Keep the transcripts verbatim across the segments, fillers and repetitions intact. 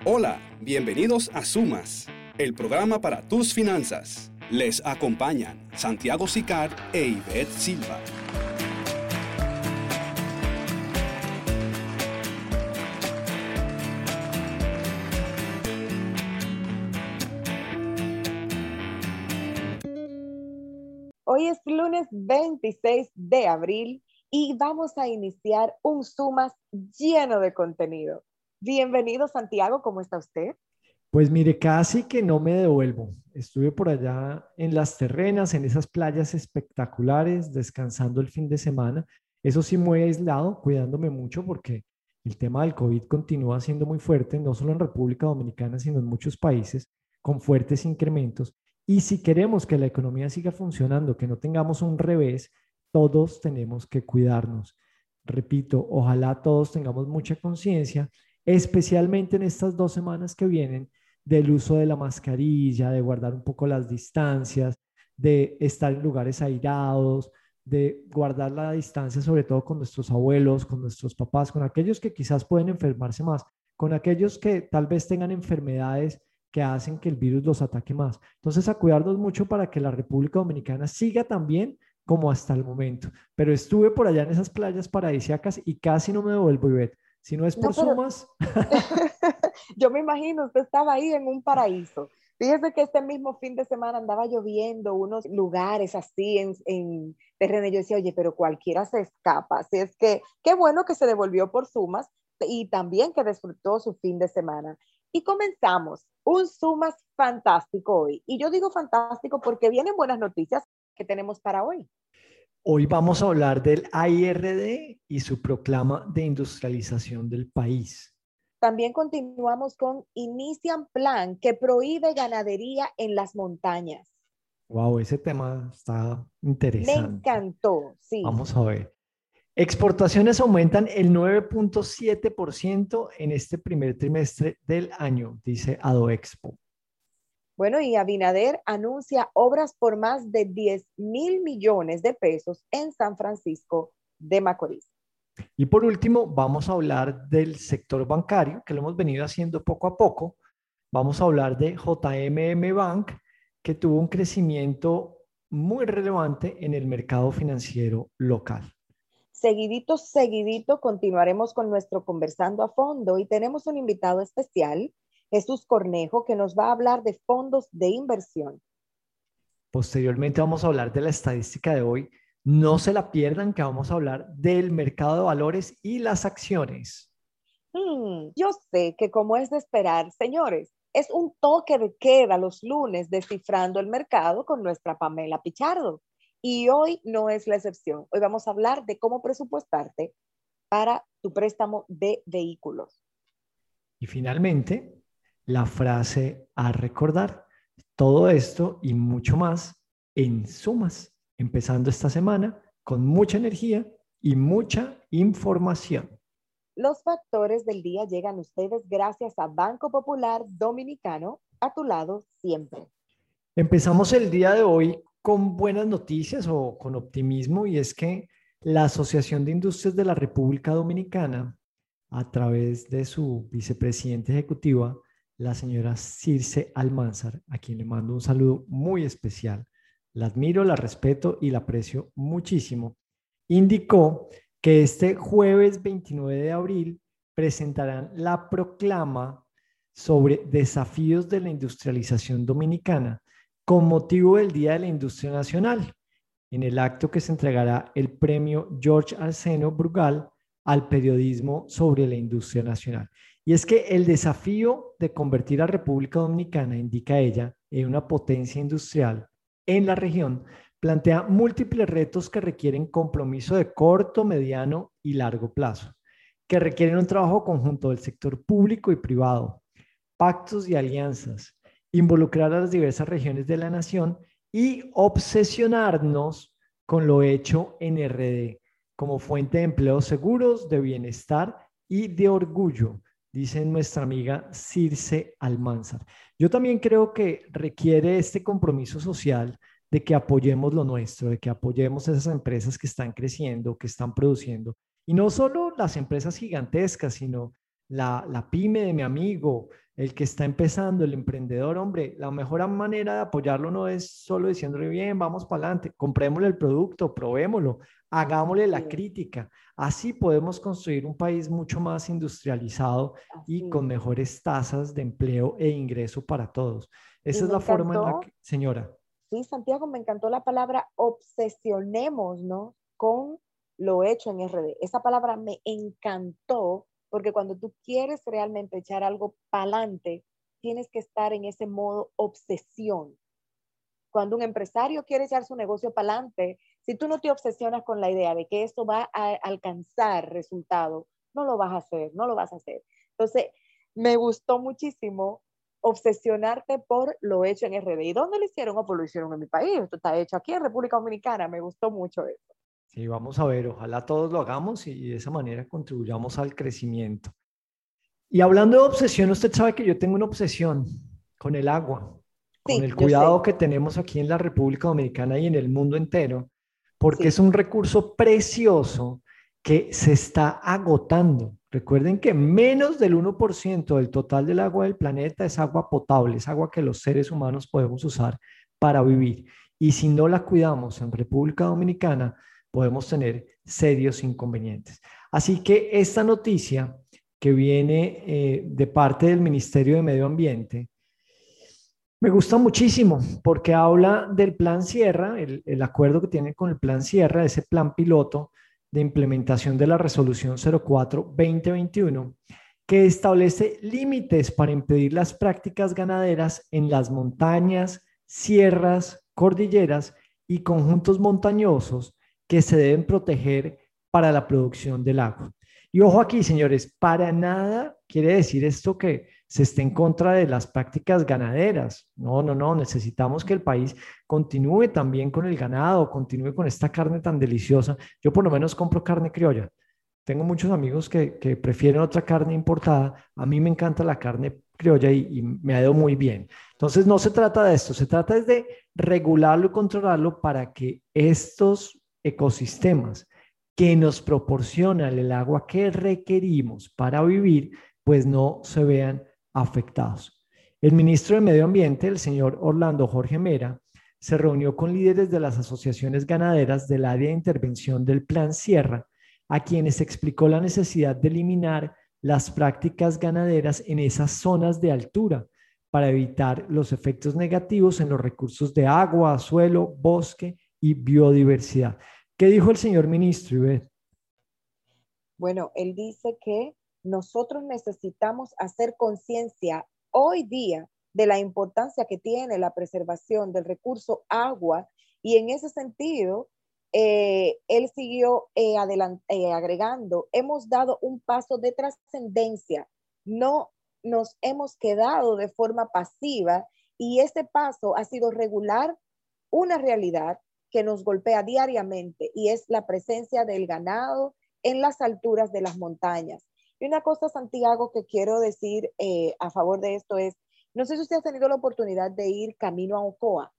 Hola, bienvenidos a Sumas, el programa para tus finanzas. Les acompañan Santiago Sicard e Ivette Silva. Hoy es lunes veintiséis de abril y vamos a iniciar un Sumas lleno de contenido. Bienvenido, Santiago, ¿cómo está usted? Pues mire, casi que no me devuelvo. Estuve por allá en las terrenas, en esas playas espectaculares, descansando el fin de semana. Eso sí, muy aislado, cuidándome mucho porque el tema del COVID continúa siendo muy fuerte, no solo en República Dominicana, sino en muchos países, con fuertes incrementos. Y si queremos que la economía siga funcionando, que no tengamos un revés, todos tenemos que cuidarnos. Repito, ojalá todos tengamos mucha conciencia, especialmente en estas dos semanas que vienen, del uso de la mascarilla, de guardar un poco las distancias, de estar en lugares airados, de guardar la distancia sobre todo con nuestros abuelos, con nuestros papás, con aquellos que quizás pueden enfermarse más, con aquellos que tal vez tengan enfermedades que hacen que el virus los ataque más. Entonces, a cuidarnos mucho para que la República Dominicana siga también como hasta el momento. Pero estuve por allá en esas playas paradisíacas y casi no me devuelvo, Ivette. Si no es por No, pero Sumas. yo me imagino, usted estaba ahí en un paraíso. Fíjese que este mismo fin de semana andaba lloviendo unos lugares así en, en terreno. Yo decía, oye, pero cualquiera se escapa. Así es que qué bueno que se devolvió por Sumas y también que disfrutó su fin de semana. Y comenzamos un Sumas fantástico hoy. Y yo digo fantástico porque vienen buenas noticias que tenemos para hoy. Hoy vamos a hablar del A I R D y su proclama de industrialización del país. También continuamos con Inician Plan, que prohíbe ganadería en las montañas. Wow, ese tema está Me interesante. encantó, sí. Vamos a ver. Exportaciones aumentan el nueve punto siete por ciento en este primer trimestre del año, dice Adoexpo. Bueno, y Abinader anuncia obras por más de diez mil millones de pesos en San Francisco de Macorís. Y por último, vamos a hablar del sector bancario, que lo hemos venido haciendo poco a poco. Vamos a hablar de J M M Bank, que tuvo un crecimiento muy relevante en el mercado financiero local. Seguidito, seguidito, continuaremos con nuestro Conversando a Fondo y tenemos un invitado especial, Jesús Cornejo, que nos va a hablar de fondos de inversión. Posteriormente vamos a hablar de la estadística de hoy. No se la pierdan, que vamos a hablar del mercado de valores y las acciones. Hmm, yo sé que como es de esperar, señores, es un toque de queda los lunes descifrando el mercado con nuestra Pamela Pichardo. Y hoy no es la excepción. Hoy vamos a hablar de cómo presupuestarte para tu préstamo de vehículos. Y finalmente, la frase a recordar. Todo esto y mucho más en Sumas, empezando esta semana con mucha energía y mucha información. Los factores del día llegan a ustedes gracias a Banco Popular Dominicano, a tu lado siempre. Empezamos el día de hoy con buenas noticias o con optimismo, y es que la Asociación de Industrias de la República Dominicana, a través de su vicepresidenta ejecutiva, la señora Circe Almanzar, a quien le mando un saludo muy especial, la admiro, la respeto y la aprecio muchísimo, indicó que este jueves veintinueve de abril presentarán la proclama sobre desafíos de la industrialización dominicana con motivo del Día de la Industria Nacional, en el acto que se entregará el premio George Arseno Brugal al periodismo sobre la industria nacional. Y es que el desafío de convertir a República Dominicana, indica ella, en una potencia industrial en la región, plantea múltiples retos que requieren compromiso de corto, mediano y largo plazo, que requieren un trabajo conjunto del sector público y privado, pactos y alianzas, involucrar a las diversas regiones de la nación y obsesionarnos con lo hecho en R D como fuente de empleos seguros, de bienestar y de orgullo, dice nuestra amiga Circe Almanzar. Yo también creo que requiere este compromiso social de que apoyemos lo nuestro, de que apoyemos esas empresas que están creciendo, que están produciendo. Y no solo las empresas gigantescas, sino la, la pyme de mi amigo, el que está empezando, el emprendedor, hombre, la mejor manera de apoyarlo no es solo diciéndole, bien, vamos para adelante, comprémosle el producto, probémoslo, hagámosle la Sí, crítica. Así podemos construir un país mucho más industrializado y con así. mejores tasas de empleo e ingreso para todos. Y Esa es me la forma en la encantó, que, señora. sí, Santiago, me encantó la palabra obsesionémonos con lo hecho en R D. Esa palabra me encantó porque cuando tú quieres realmente echar algo para adelante, tienes que estar en ese modo obsesión. Cuando un empresario quiere echar su negocio para adelante, si tú no te obsesionas con la idea de que esto va a alcanzar resultados, no lo vas a hacer, no lo vas a hacer. Entonces, me gustó muchísimo obsesionarte por lo hecho en R D. ¿Y dónde lo hicieron? Oh, pues lo hicieron en mi país. Esto está hecho aquí en República Dominicana. Me gustó mucho eso. Sí, vamos a ver, ojalá todos lo hagamos y de esa manera contribuyamos al crecimiento. Y hablando de obsesión, usted sabe que yo tengo una obsesión con el agua, con Sí, el yo cuidado sé. que tenemos aquí en la República Dominicana y en el mundo entero, porque es Sí, un recurso precioso que se está agotando. Recuerden que menos del uno por ciento del total del agua del planeta es agua potable, es agua que los seres humanos podemos usar para vivir. Y si no la cuidamos en República Dominicana, podemos tener serios inconvenientes. Así que esta noticia que viene eh, de parte del Ministerio de Medio Ambiente, me gusta muchísimo porque habla del Plan Sierra, el, el acuerdo que tienen con el Plan Sierra, ese plan piloto de implementación de la resolución cero cuatro dos mil veintiuno, que establece límites para impedir las prácticas ganaderas en las montañas, sierras, cordilleras y conjuntos montañosos que se deben proteger para la producción del agua. Y ojo aquí, señores, para nada quiere decir esto que se esté en contra de las prácticas ganaderas. No, no, no, necesitamos que el país continúe también con el ganado, continúe con esta carne tan deliciosa. Yo por lo menos compro carne criolla. Tengo muchos amigos que, que prefieren otra carne importada. A mí me encanta la carne criolla y, y me ha ido muy bien. Entonces no se trata de esto, se trata de regularlo y controlarlo para que estos ecosistemas que nos proporcionan el agua que requerimos para vivir, pues no se vean afectados. El ministro de Medio Ambiente, el señor Orlando Jorge Mera, se reunió con líderes de las asociaciones ganaderas del área de intervención del Plan Sierra, a quienes explicó la necesidad de eliminar las prácticas ganaderas en esas zonas de altura para evitar los efectos negativos en los recursos de agua, suelo, bosque y biodiversidad. ¿Qué dijo el señor ministro, Ivette? bueno, él dice que nosotros necesitamos hacer conciencia hoy día de la importancia que tiene la preservación del recurso agua y en ese sentido, eh, él siguió eh, adelant eh, agregando, hemos dado un paso de trascendencia, no nos hemos quedado de forma pasiva y este paso ha sido regular una realidad que nos golpea diariamente y es la presencia del ganado en las alturas de las montañas. Y una cosa, Santiago, que quiero decir eh, a favor de esto es, no sé si usted ha tenido la oportunidad de ir camino a Ocoa.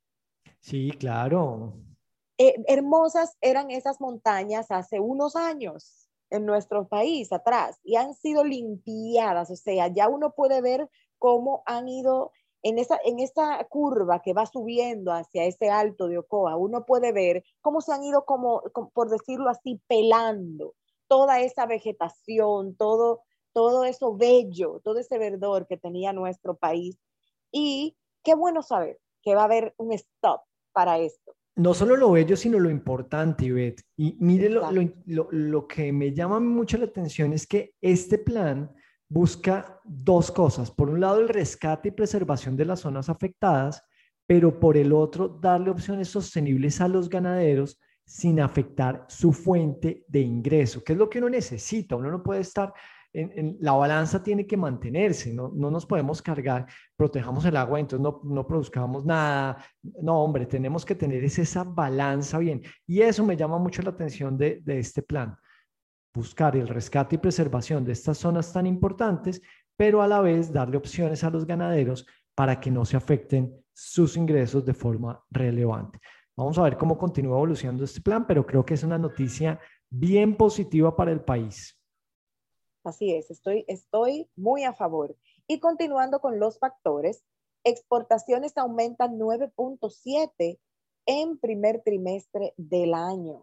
Sí, claro. Eh, hermosas eran esas montañas hace unos años en nuestro país atrás y han sido limpiadas, o sea, ya uno puede ver cómo han ido en esa, en esa curva que va subiendo hacia ese alto de Ocoa, uno puede ver cómo se han ido como, como por decirlo así, pelando toda esa vegetación, todo, todo eso bello, todo ese verdor que tenía nuestro país. Y qué bueno saber que va a haber un stop para esto. No solo lo bello, sino lo importante, Ivette. Y mire, lo, lo, Exacto. lo, lo que me llama mucho la atención es que este plan busca dos cosas. Por un lado, el rescate y preservación de las zonas afectadas, pero por el otro, darle opciones sostenibles a los ganaderos sin afectar su fuente de ingreso, que es lo que uno necesita. Uno no puede estar en, en la balanza, tiene que mantenerse, no, no nos podemos cargar, protejamos el agua, entonces no, no produzcamos nada. No, hombre, tenemos que tener esa balanza bien. Y eso me llama mucho la atención de, de este plan. Buscar el rescate y preservación de estas zonas tan importantes, pero a la vez darle opciones a los ganaderos para que no se afecten sus ingresos de forma relevante. Vamos a ver cómo continúa evolucionando este plan, pero creo que es una noticia bien positiva para el país. Así es, estoy, estoy muy a favor. Y continuando con los factores, exportaciones aumentan nueve punto siete en primer trimestre del año.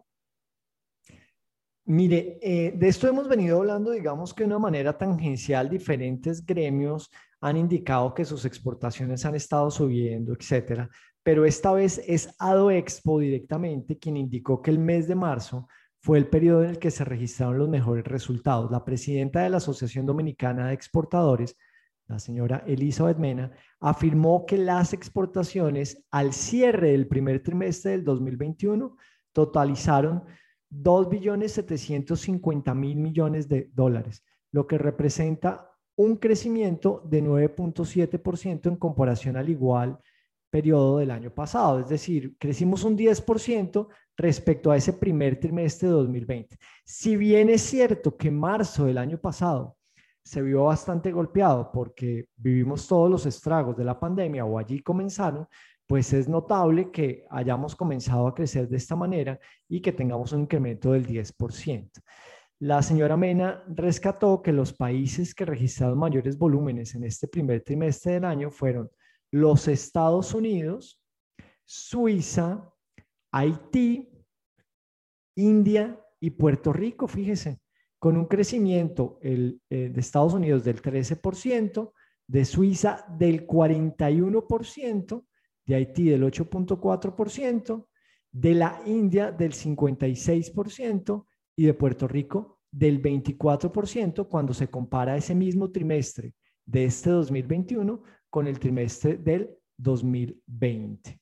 Mire, eh, de esto hemos venido hablando, digamos que de una manera tangencial, diferentes gremios han indicado que sus exportaciones han estado subiendo, etcétera, pero esta vez es Adoexpo directamente quien indicó que el mes de marzo fue el periodo en el que se registraron los mejores resultados. La presidenta de la Asociación Dominicana de Exportadores, la señora Elizabeth Mena, afirmó que las exportaciones al cierre del primer trimestre del dos mil veintiuno totalizaron dos billones setecientos cincuenta mil millones de dólares, lo que representa un crecimiento de nueve punto siete por ciento en comparación al igual periodo del año pasado. Es decir, crecimos un diez por ciento respecto a ese primer trimestre de dos mil veinte. Si bien es cierto que marzo del año pasado se vio bastante golpeado porque vivimos todos los estragos de la pandemia o allí comenzaron, pues es notable que hayamos comenzado a crecer de esta manera y que tengamos un incremento del diez por ciento. La señora Mena rescató que los países que registraron mayores volúmenes en este primer trimestre del año fueron los Estados Unidos, Suiza, Haití, India y Puerto Rico, fíjese, con un crecimiento el, eh, de Estados Unidos del trece por ciento, de Suiza del cuarenta y uno por ciento, de Haití del ocho punto cuatro por ciento, de la India del cincuenta y seis por ciento y de Puerto Rico del veinticuatro por ciento cuando se compara ese mismo trimestre de este dos mil veintiuno con el trimestre del dos mil veinte.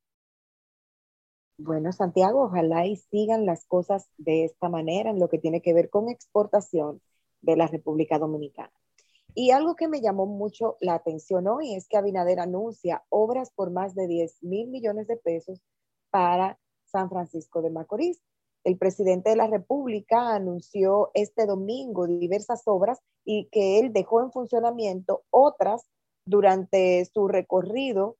Bueno, Santiago, ojalá y sigan las cosas de esta manera en lo que tiene que ver con exportación de la República Dominicana. Y algo que me llamó mucho la atención hoy es que Abinader anuncia obras por más de diez mil millones de pesos para San Francisco de Macorís. El presidente de la República anunció este domingo diversas obras y que él dejó en funcionamiento otras durante su recorrido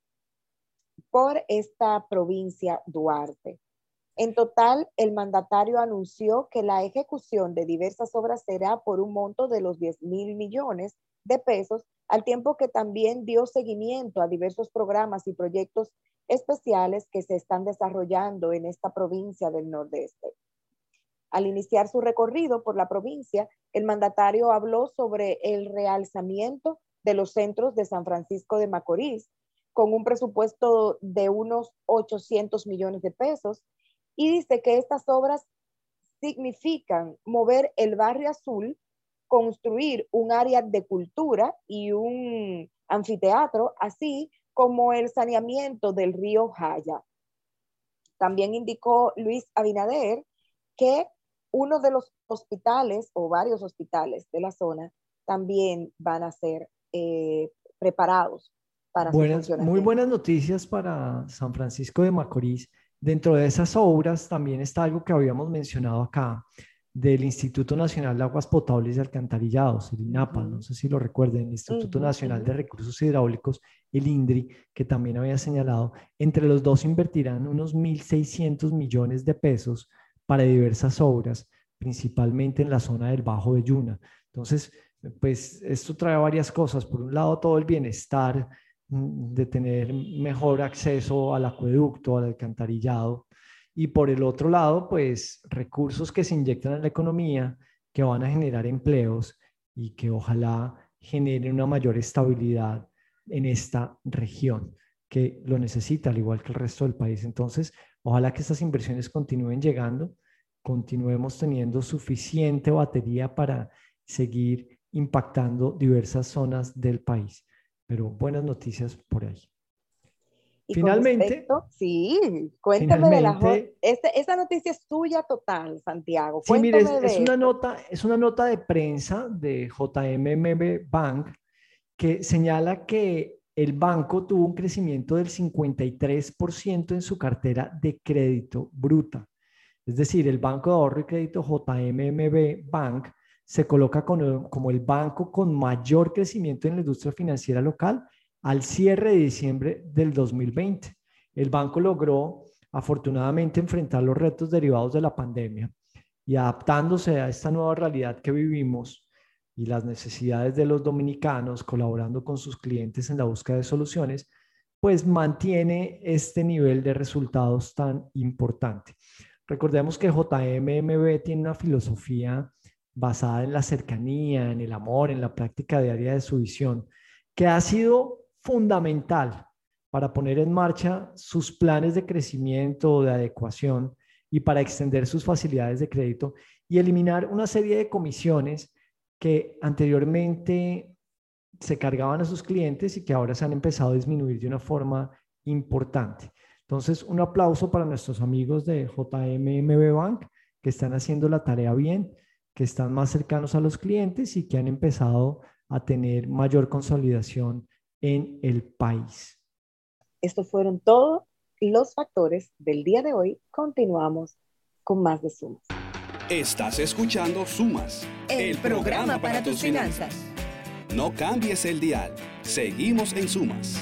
por esta provincia Duarte. En total, el mandatario anunció que la ejecución de diversas obras será por un monto de los diez mil millones de pesos, al tiempo que también dio seguimiento a diversos programas y proyectos especiales que se están desarrollando en esta provincia del Nordeste. Al iniciar su recorrido por la provincia, el mandatario habló sobre el realzamiento de los centros de San Francisco de Macorís, con un presupuesto de unos ochocientos millones de pesos, y dice que estas obras significan mover el barrio azul, construir un área de cultura y un anfiteatro, así como el saneamiento del río Jaya. También indicó Luis Abinader que uno de los hospitales o varios hospitales de la zona también van a ser eh, preparados para Buenas, su muy buenas noticias para San Francisco de Macorís. Dentro de esas obras también está algo que habíamos mencionado acá, del Instituto Nacional de Aguas Potables y Alcantarillados, el INAPA, uh-huh. No sé si lo recuerden, el Instituto uh-huh, Nacional uh-huh. de Recursos Hidráulicos, el INDRI, que también había señalado, entre los dos invertirán unos mil seiscientos millones de pesos para diversas obras, principalmente en la zona del Bajo de Yuna. Entonces, pues esto trae varias cosas. Por un lado, todo el bienestar de tener mejor acceso al acueducto, al alcantarillado, y por el otro lado, pues recursos que se inyectan en la economía, que van a generar empleos y que ojalá generen una mayor estabilidad en esta región, que lo necesita al igual que el resto del país. Entonces, ojalá que estas inversiones continúen llegando, continuemos teniendo suficiente batería para seguir impactando diversas zonas del país. Pero buenas noticias por ahí. Y finalmente, respecto, sí, cuéntame de la este, esa noticia es tuya total, Santiago. Sí, mire, es, es una nota, es una nota de prensa de J M M B Bank que señala que el banco tuvo un crecimiento del cincuenta y tres por ciento en su cartera de crédito bruta. Es decir, el Banco de Ahorro y Crédito J M M B Bank se coloca como, como el banco con mayor crecimiento en la industria financiera local al cierre de diciembre del dos mil veinte. El banco logró, afortunadamente, enfrentar los retos derivados de la pandemia y adaptándose a esta nueva realidad que vivimos, y las necesidades de los dominicanos, colaborando con sus clientes en la búsqueda de soluciones, pues mantiene este nivel de resultados tan importante. Recordemos que J M M B tiene una filosofía basada en la cercanía, en el amor, en la práctica diaria de su visión, que ha sido fundamental para poner en marcha sus planes de crecimiento, de adecuación y para extender sus facilidades de crédito y eliminar una serie de comisiones que anteriormente se cargaban a sus clientes y que ahora se han empezado a disminuir de una forma importante. Entonces, un aplauso para nuestros amigos de J M M B Bank que están haciendo la tarea bien, que están más cercanos a los clientes y que han empezado a tener mayor consolidación en el país. Estos fueron todos los factores del día de hoy. Continuamos con más de Sumas. Estás escuchando Sumas, el, el programa, programa para, para tus finanzas. finanzas. No cambies el dial. Seguimos en Sumas.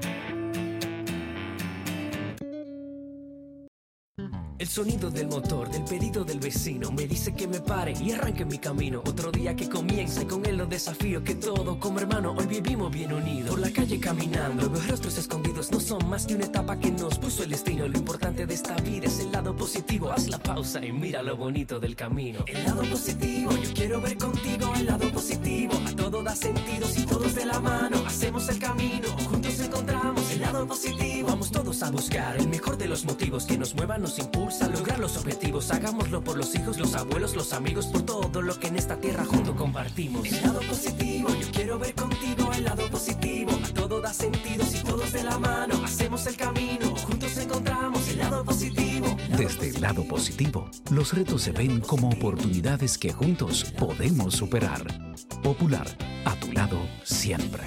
El sonido del motor, del pedido del vecino me dice que me pare y arranque mi camino. Otro día que comienza y con él los desafíos que todo como hermano hoy vivimos bien unidos. Por la calle caminando, los rostros escondidos no son más que una etapa que nos puso el destino. Lo importante de esta vida es el lado positivo. Haz la pausa y mira lo bonito del camino. El lado positivo, yo quiero ver contigo el lado positivo. A todo da sentido si todos de la mano hacemos el camino. Juntos encontramos el lado positivo. Vamos todos a buscar el mejor de los motivos que nos muevan, nos impulsan a lograr los objetivos. Hagámoslo por los hijos, los abuelos, los amigos, por todo lo que en esta tierra juntos compartimos. El lado positivo, yo quiero ver contigo el lado positivo. A todo da sentido si todos de la mano hacemos el camino. Juntos encontramos el lado positivo. Desde el lado positivo, los retos se ven como oportunidades que juntos podemos superar. Popular, a tu lado siempre.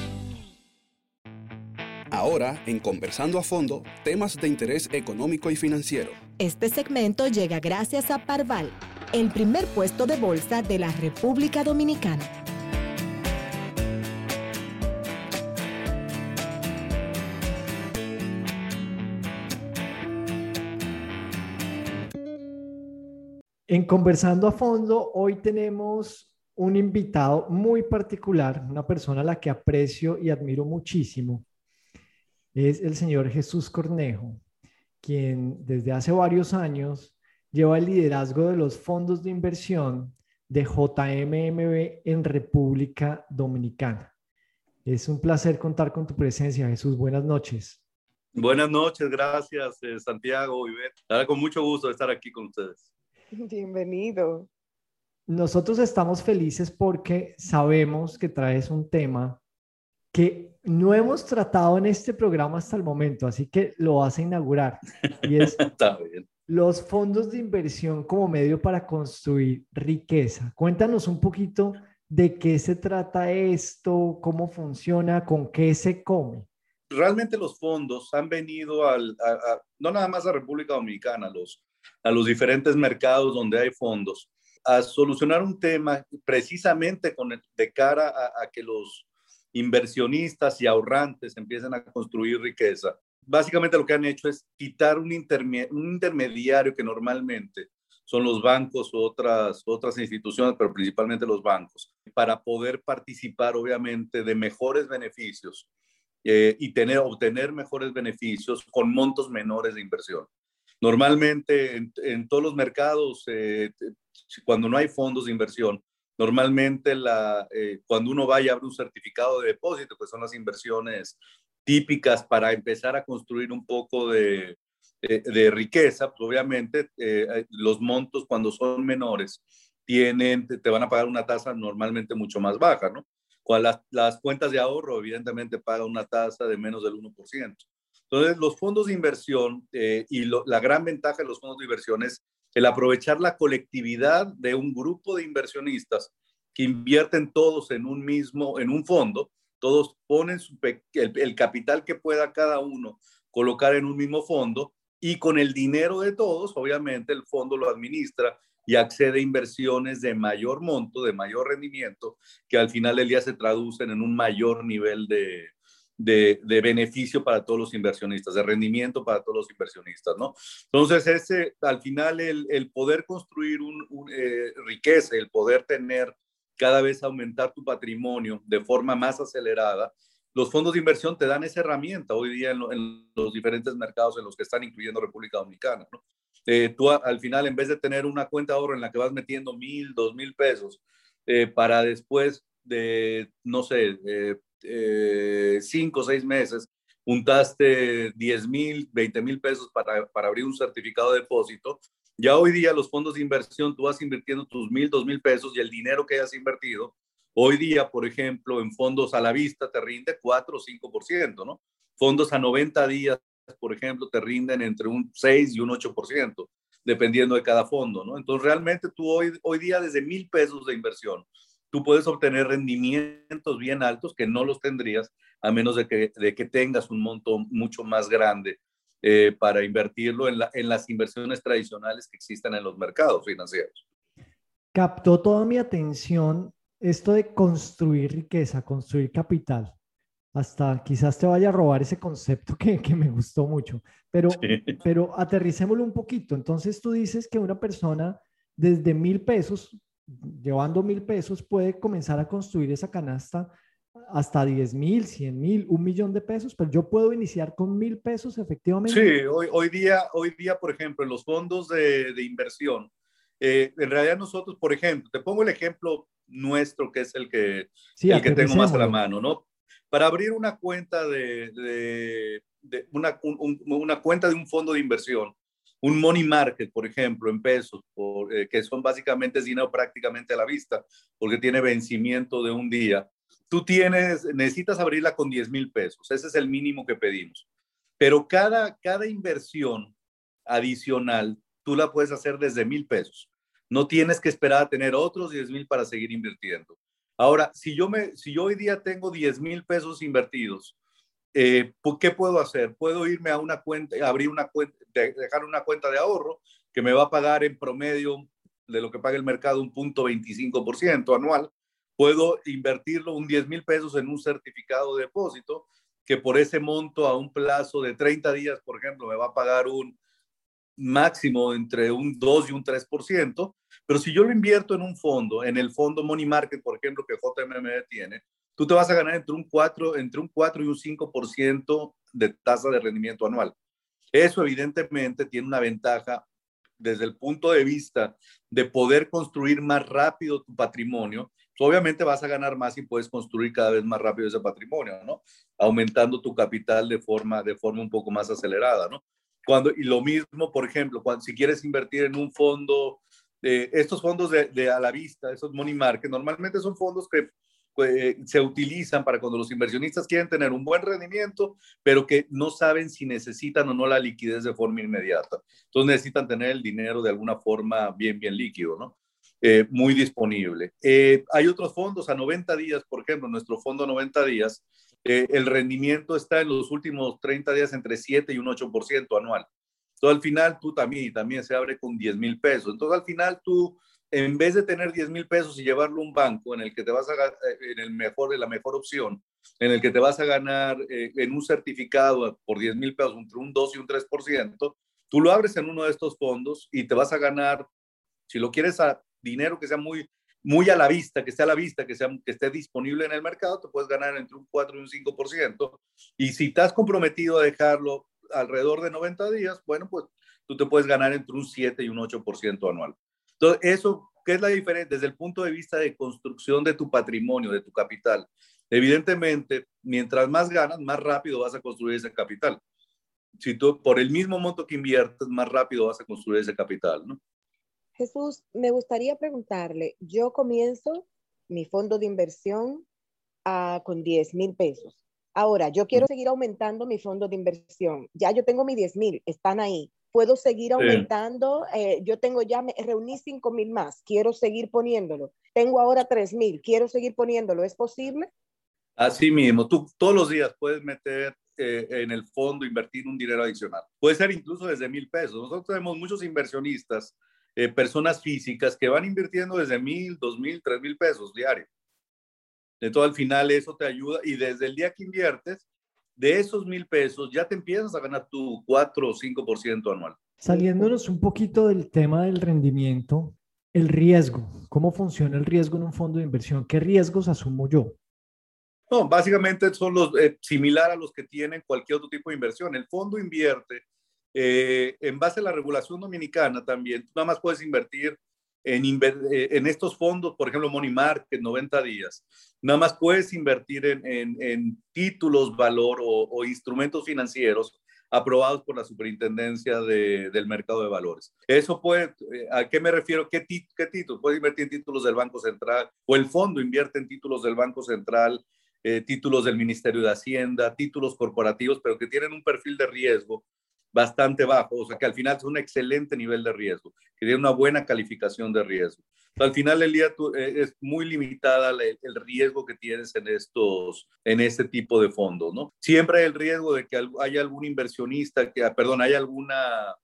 Ahora, en Conversando a Fondo, temas de interés económico y financiero. Este segmento llega gracias a Parval, el primer puesto de bolsa de la República Dominicana. En Conversando a Fondo, hoy tenemos un invitado muy particular, una persona a la que aprecio y admiro muchísimo. Es el señor Jesús Cornejo, quien desde hace varios años lleva el liderazgo de los fondos de inversión de J M M B en República Dominicana. Es un placer contar con tu presencia, Jesús. Buenas noches. Buenas noches, gracias, eh, Santiago, Ivette. Ahora con mucho gusto de estar aquí con ustedes. Bienvenido. Nosotros estamos felices porque sabemos que traes un tema que no hemos tratado en este programa hasta el momento, así que lo vas a inaugurar. Y es Está bien. Los fondos de inversión como medio para construir riqueza. Cuéntanos un poquito de qué se trata esto, cómo funciona, con qué se come. Realmente los fondos han venido al, a, a, no nada más a República Dominicana, los, a los diferentes mercados donde hay fondos, a solucionar un tema precisamente con el, de cara a, a que los inversionistas y ahorrantes empiecen a construir riqueza. Básicamente lo que han hecho es quitar un, interme un intermediario que normalmente son los bancos u otras, otras instituciones, pero principalmente los bancos, para poder participar obviamente de mejores beneficios eh, y tener, obtener mejores beneficios con montos menores de inversión. Normalmente en, en todos los mercados, eh, cuando no hay fondos de inversión, normalmente la, eh, cuando uno va y abre un certificado de depósito, que son las inversiones típicas para empezar a construir un poco de, de, de riqueza, pues obviamente eh, los montos cuando son menores tienen, te van a pagar una tasa normalmente mucho más baja, ¿no? Cuando las, las cuentas de ahorro evidentemente pagan una tasa de menos del uno por ciento. Entonces los fondos de inversión eh, y lo, la gran ventaja de los fondos de inversión es el aprovechar la colectividad de un grupo de inversionistas que invierten todos en un mismo, en un fondo, todos ponen su, el, el capital que pueda cada uno colocar en un mismo fondo y con el dinero de todos, obviamente el fondo lo administra y accede a inversiones de mayor monto, de mayor rendimiento, que al final del día se traducen en un mayor nivel de, de, de beneficio para todos los inversionistas, de rendimiento para todos los inversionistas, ¿no? Entonces, ese, al final, el, el poder construir un, un, eh, riqueza, el poder tener cada vez aumentar tu patrimonio de forma más acelerada, los fondos de inversión te dan esa herramienta hoy día en, lo, en los diferentes mercados en los que están, incluyendo República Dominicana, ¿no? Eh, tú a, al final, en vez de tener una cuenta de ahorro en la que vas metiendo mil, dos mil pesos, eh, para después de, no sé, eh, eh, cinco o seis meses, juntaste diez mil, veinte mil pesos para, para abrir un certificado de depósito. Ya hoy día los fondos de inversión, tú vas invirtiendo tus mil, dos mil pesos y el dinero que hayas invertido, hoy día, por ejemplo, en fondos a la vista te rinde cuatro o cinco por ciento, ¿no? Fondos a noventa días, por ejemplo, te rinden entre un seis y un ocho por ciento, dependiendo de cada fondo, ¿no? Entonces, realmente tú hoy, hoy día, desde mil pesos de inversión, tú puedes obtener rendimientos bien altos que no los tendrías a menos de que, de que tengas un monto mucho más grande eh, para invertirlo en, la, en las inversiones tradicionales que existen en los mercados financieros. Captó toda mi atención esto de construir riqueza, construir capital. Hasta quizás te vaya a robar ese concepto que, que me gustó mucho, pero, sí. pero aterricémoslo un poquito. Entonces tú dices que una persona desde mil pesos, llevando mil pesos, puede comenzar a construir esa canasta hasta diez mil, cien mil, un millón de pesos, pero yo puedo iniciar con mil pesos efectivamente. Sí, hoy, hoy, día, hoy día, por ejemplo, en los fondos de, de inversión, eh, en realidad nosotros, por ejemplo, te pongo el ejemplo nuestro, que es el que, sí, el que tengo más a la mano, ¿no? Para abrir una cuenta de, de, de una, un, una cuenta de un fondo de inversión, un money market, por ejemplo, en pesos, por, eh, que son básicamente es dinero prácticamente a la vista, porque tiene vencimiento de un día. Tú tienes, necesitas abrirla con diez mil pesos, ese es el mínimo que pedimos. Pero cada, cada inversión adicional, tú la puedes hacer desde mil pesos. No tienes que esperar a tener otros diez mil para seguir invirtiendo. Ahora, si yo, me, si yo hoy día tengo diez mil pesos invertidos, eh, ¿qué puedo hacer? Puedo irme a una cuenta, abrir una cuenta, dejar una cuenta de ahorro que me va a pagar en promedio de lo que paga el mercado un punto veinticinco por ciento anual. Puedo invertirlo un diez mil pesos en un certificado de depósito que por ese monto a un plazo de treinta días, por ejemplo, me va a pagar un máximo entre un dos y un tres por ciento, pero si yo lo invierto en un fondo, en el fondo Money Market, por ejemplo, que J M M tiene, tú te vas a ganar entre un cuatro, entre un cuatro y un cinco por ciento de tasa de rendimiento anual. Eso evidentemente tiene una ventaja desde el punto de vista de poder construir más rápido tu patrimonio. Pues obviamente vas a ganar más y puedes construir cada vez más rápido ese patrimonio, ¿no? Aumentando tu capital de forma, de forma un poco más acelerada, ¿no? Cuando, y lo mismo, por ejemplo, cuando, si quieres invertir en un fondo, eh, estos fondos de, de a la vista, esos money market, normalmente son fondos que eh, se utilizan para cuando los inversionistas quieren tener un buen rendimiento, pero que no saben si necesitan o no la liquidez de forma inmediata. Entonces necesitan tener el dinero de alguna forma bien, bien líquido, ¿no? Eh, muy disponible. Eh, hay otros fondos a noventa días, por ejemplo, nuestro fondo noventa días, Eh, el rendimiento está en los últimos treinta días entre siete y un ocho por ciento anual. Entonces, al final, tú también, también se abre con diez mil pesos. Entonces, al final, tú, en vez de tener diez mil pesos y llevarlo a un banco en el que te vas a en el mejor, en la mejor opción, en el que te vas a ganar eh, en un certificado por diez mil pesos entre un dos y un tres por ciento, tú lo abres en uno de estos fondos y te vas a ganar, si lo quieres a dinero que sea muy muy a la vista, que esté a la vista, que, sea, que esté disponible en el mercado, te puedes ganar entre un cuatro y un cinco por ciento. Y si estás comprometido a dejarlo alrededor de noventa días, bueno, pues tú te puedes ganar entre un siete y un ocho por ciento anual. Entonces, eso, ¿qué es la diferencia? Desde el punto de vista de construcción de tu patrimonio, de tu capital. Evidentemente, mientras más ganas, más rápido vas a construir ese capital. Si tú, por el mismo monto que inviertes, más rápido vas a construir ese capital, ¿no? Jesús, me gustaría preguntarle, yo comienzo mi fondo de inversión uh, con diez mil pesos. Ahora, yo quiero seguir aumentando mi fondo de inversión. Ya yo tengo mis diez mil, están ahí. Puedo seguir aumentando. Sí. Eh, yo tengo ya, me reuní cinco mil más. Quiero seguir poniéndolo. Tengo ahora tres mil. Quiero seguir poniéndolo. ¿Es posible? Así mismo. Tú todos los días puedes meter eh, en el fondo, invertir un dinero adicional. Puede ser incluso desde mil pesos. Nosotros tenemos muchos inversionistas, Eh, personas físicas que van invirtiendo desde mil, dos mil, tres mil pesos diario. Entonces al final eso te ayuda y desde el día que inviertes, de esos mil pesos ya te empiezas a ganar tu cuatro o cinco por ciento anual. Saliéndonos un poquito del tema del rendimiento, El riesgo, ¿cómo funciona el riesgo en un fondo de inversión? ¿Qué riesgos asumo yo? No, básicamente son los eh, similar a los que tienen cualquier otro tipo de inversión. El fondo invierte eh, en base a la regulación dominicana también. Tú nada más puedes invertir en, inver eh, en estos fondos, por ejemplo, Money Market, noventa días. Nada más puedes invertir en, en, en títulos, valor o, o instrumentos financieros aprobados por la Superintendencia de, del Mercado de Valores. Eso puede, ¿a qué me refiero? ¿Qué, qué títulos? Puedes invertir en títulos del Banco Central o el fondo invierte en títulos del Banco Central, eh, títulos del Ministerio de Hacienda, títulos corporativos, pero que tienen un perfil de riesgo bastante bajo, o sea que al final es un excelente nivel de riesgo, que tiene una buena calificación de riesgo. Al final del día tú, eh, es muy limitada el, el riesgo que tienes en estos, en este tipo de fondos, ¿no? Siempre hay el riesgo de que haya algún inversionista, que, perdón, haya alguna,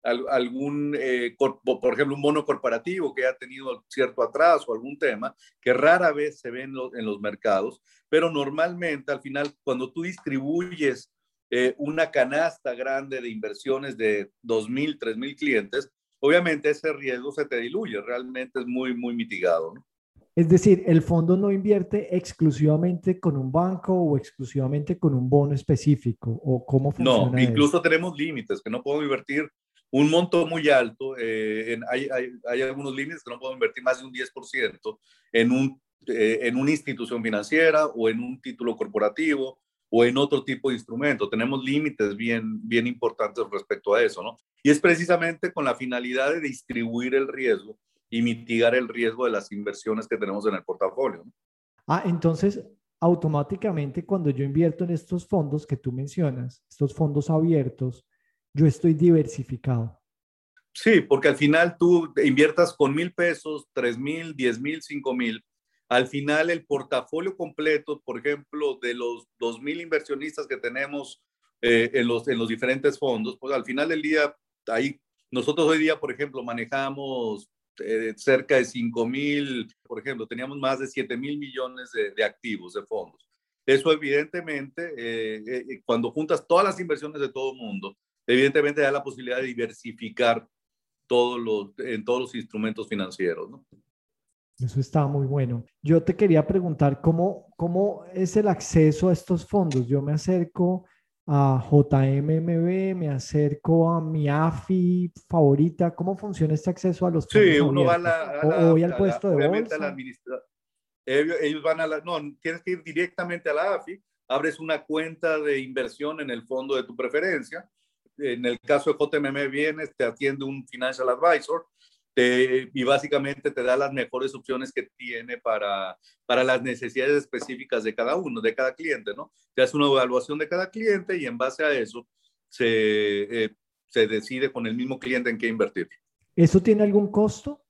algún, eh, por, por ejemplo, un bono corporativo que haya tenido cierto atraso, algún tema, que rara vez se ve en, lo, en los mercados, pero normalmente al final cuando tú distribuyes eh, una canasta grande de inversiones de dos mil, tres mil clientes, obviamente ese riesgo se te diluye, realmente es muy, muy mitigado, ¿no? Es decir, el fondo no invierte exclusivamente con un banco o exclusivamente con un bono específico, ¿o cómo funciona? No, incluso eso? Tenemos límites, que no podemos invertir un monto muy alto, eh, en, hay, hay, hay algunos límites que no podemos invertir más de un diez por ciento en, un, eh, en una institución financiera o en un título corporativo o en otro tipo de instrumento. Tenemos límites bien, bien importantes respecto a eso, ¿no? Y es precisamente con la finalidad de distribuir el riesgo y mitigar el riesgo de las inversiones que tenemos en el portafolio, ¿no? Ah, entonces, automáticamente cuando yo invierto en estos fondos que tú mencionas, estos fondos abiertos, yo estoy diversificado. Sí, porque al final tú inviertas con mil pesos, tres mil, diez mil, cinco mil. Al final el portafolio completo, por ejemplo, de los dos mil inversionistas que tenemos eh, en, los, en los diferentes fondos, pues al final del día, ahí nosotros hoy día, por ejemplo, manejamos eh, cerca de cinco mil, por ejemplo, teníamos más de siete mil millones de, de activos, de fondos. Eso evidentemente, eh, eh, cuando juntas todas las inversiones de todo el mundo, evidentemente da la posibilidad de diversificar todos los, en todos los instrumentos financieros, ¿no? Eso está muy bueno. Yo te quería preguntar cómo, cómo es el acceso a estos fondos. Yo me acerco a J M M B, me acerco a mi A F I favorita. ¿Cómo funciona este acceso a los fondos? Sí, uno abiertos? va a la, a o, la, o voy al a puesto la, de obviamente bolsa. a la administración. Ellos, ellos van a la, no, tienes que ir directamente a la A F I, abres una cuenta de inversión en el fondo de tu preferencia. En el caso de J M M B vienes, te atiende un financial advisor, Te, y básicamente te da las mejores opciones que tiene para, para las necesidades específicas de cada uno, de cada cliente, ¿no? Te hace una evaluación de cada cliente y en base a eso se, eh, se decide con el mismo cliente en qué invertir. ¿Eso tiene algún costo?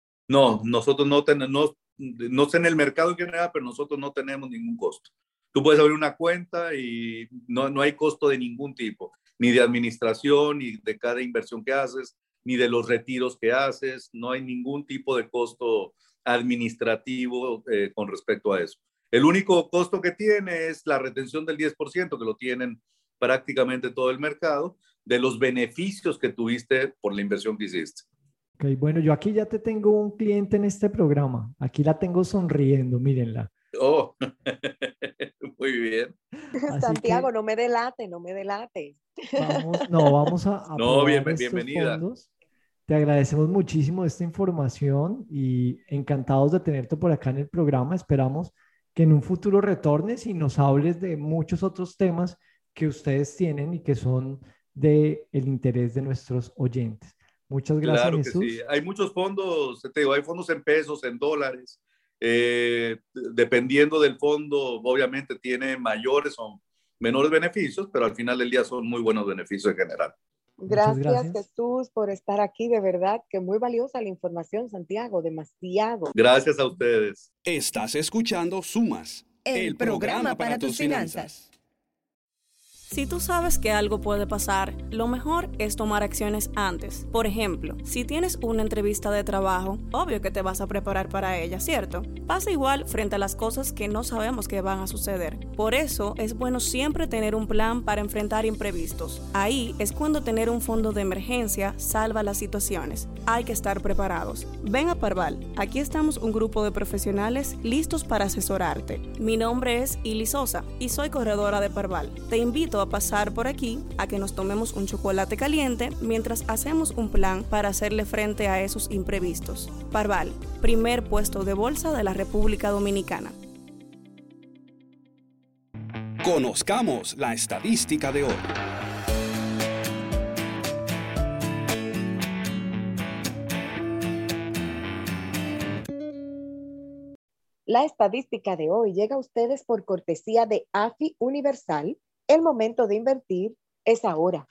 No, nosotros no tenemos, no, no sé en el mercado en general, pero nosotros no tenemos ningún costo. Tú puedes abrir una cuenta y no, no hay costo de ningún tipo, ni de administración, ni de cada inversión que haces, ni de los retiros que haces, no hay ningún tipo de costo administrativo eh, con respecto a eso. El único costo que tiene es la retención del diez por ciento, que lo tienen prácticamente todo el mercado, de los beneficios que tuviste por la inversión que hiciste. Ok, bueno, yo aquí ya te tengo un cliente en este programa. Aquí la tengo sonriendo, mírenla. Oh, muy bien. Así Santiago, que no me delate, no me delate. vamos, no, vamos a, a No, bien, probar estos bienvenida. fondos. Te agradecemos muchísimo esta información y encantados de tenerte por acá en el programa. Esperamos que en un futuro retornes y nos hables de muchos otros temas que ustedes tienen y que son de el interés de nuestros oyentes. Muchas gracias, Claro que Jesús. sí. Hay muchos fondos, te digo, hay fondos en pesos, en dólares. Eh, dependiendo del fondo, obviamente tiene mayores o menores beneficios, pero al final del día son muy buenos beneficios en general. Gracias, gracias, Jesús, por estar aquí. De verdad que muy valiosa la información, Santiago, demasiado. Gracias a ustedes. Estás escuchando Sumas, El, el programa, programa para, para tus finanzas. finanzas. Si tú sabes que algo puede pasar, lo mejor es tomar acciones antes. Por ejemplo, si tienes una entrevista de trabajo, obvio que te vas a preparar para ella, ¿cierto? Pasa igual frente a las cosas que no sabemos que van a suceder. Por eso es bueno siempre tener un plan para enfrentar imprevistos. Ahí es cuando tener un fondo de emergencia salva las situaciones. Hay que estar preparados. Ven a Parval. Aquí estamos un grupo de profesionales listos para asesorarte. Mi nombre es Ili Sosa y soy corredora de Parval. Te invito a pasar por aquí a que nos tomemos un chocolate caliente mientras hacemos un plan para hacerle frente a esos imprevistos. Parval, primer puesto de bolsa de la República Dominicana. Conozcamos la estadística de hoy. La estadística de hoy llega a ustedes por cortesía de A F I Universal. El momento de invertir es ahora.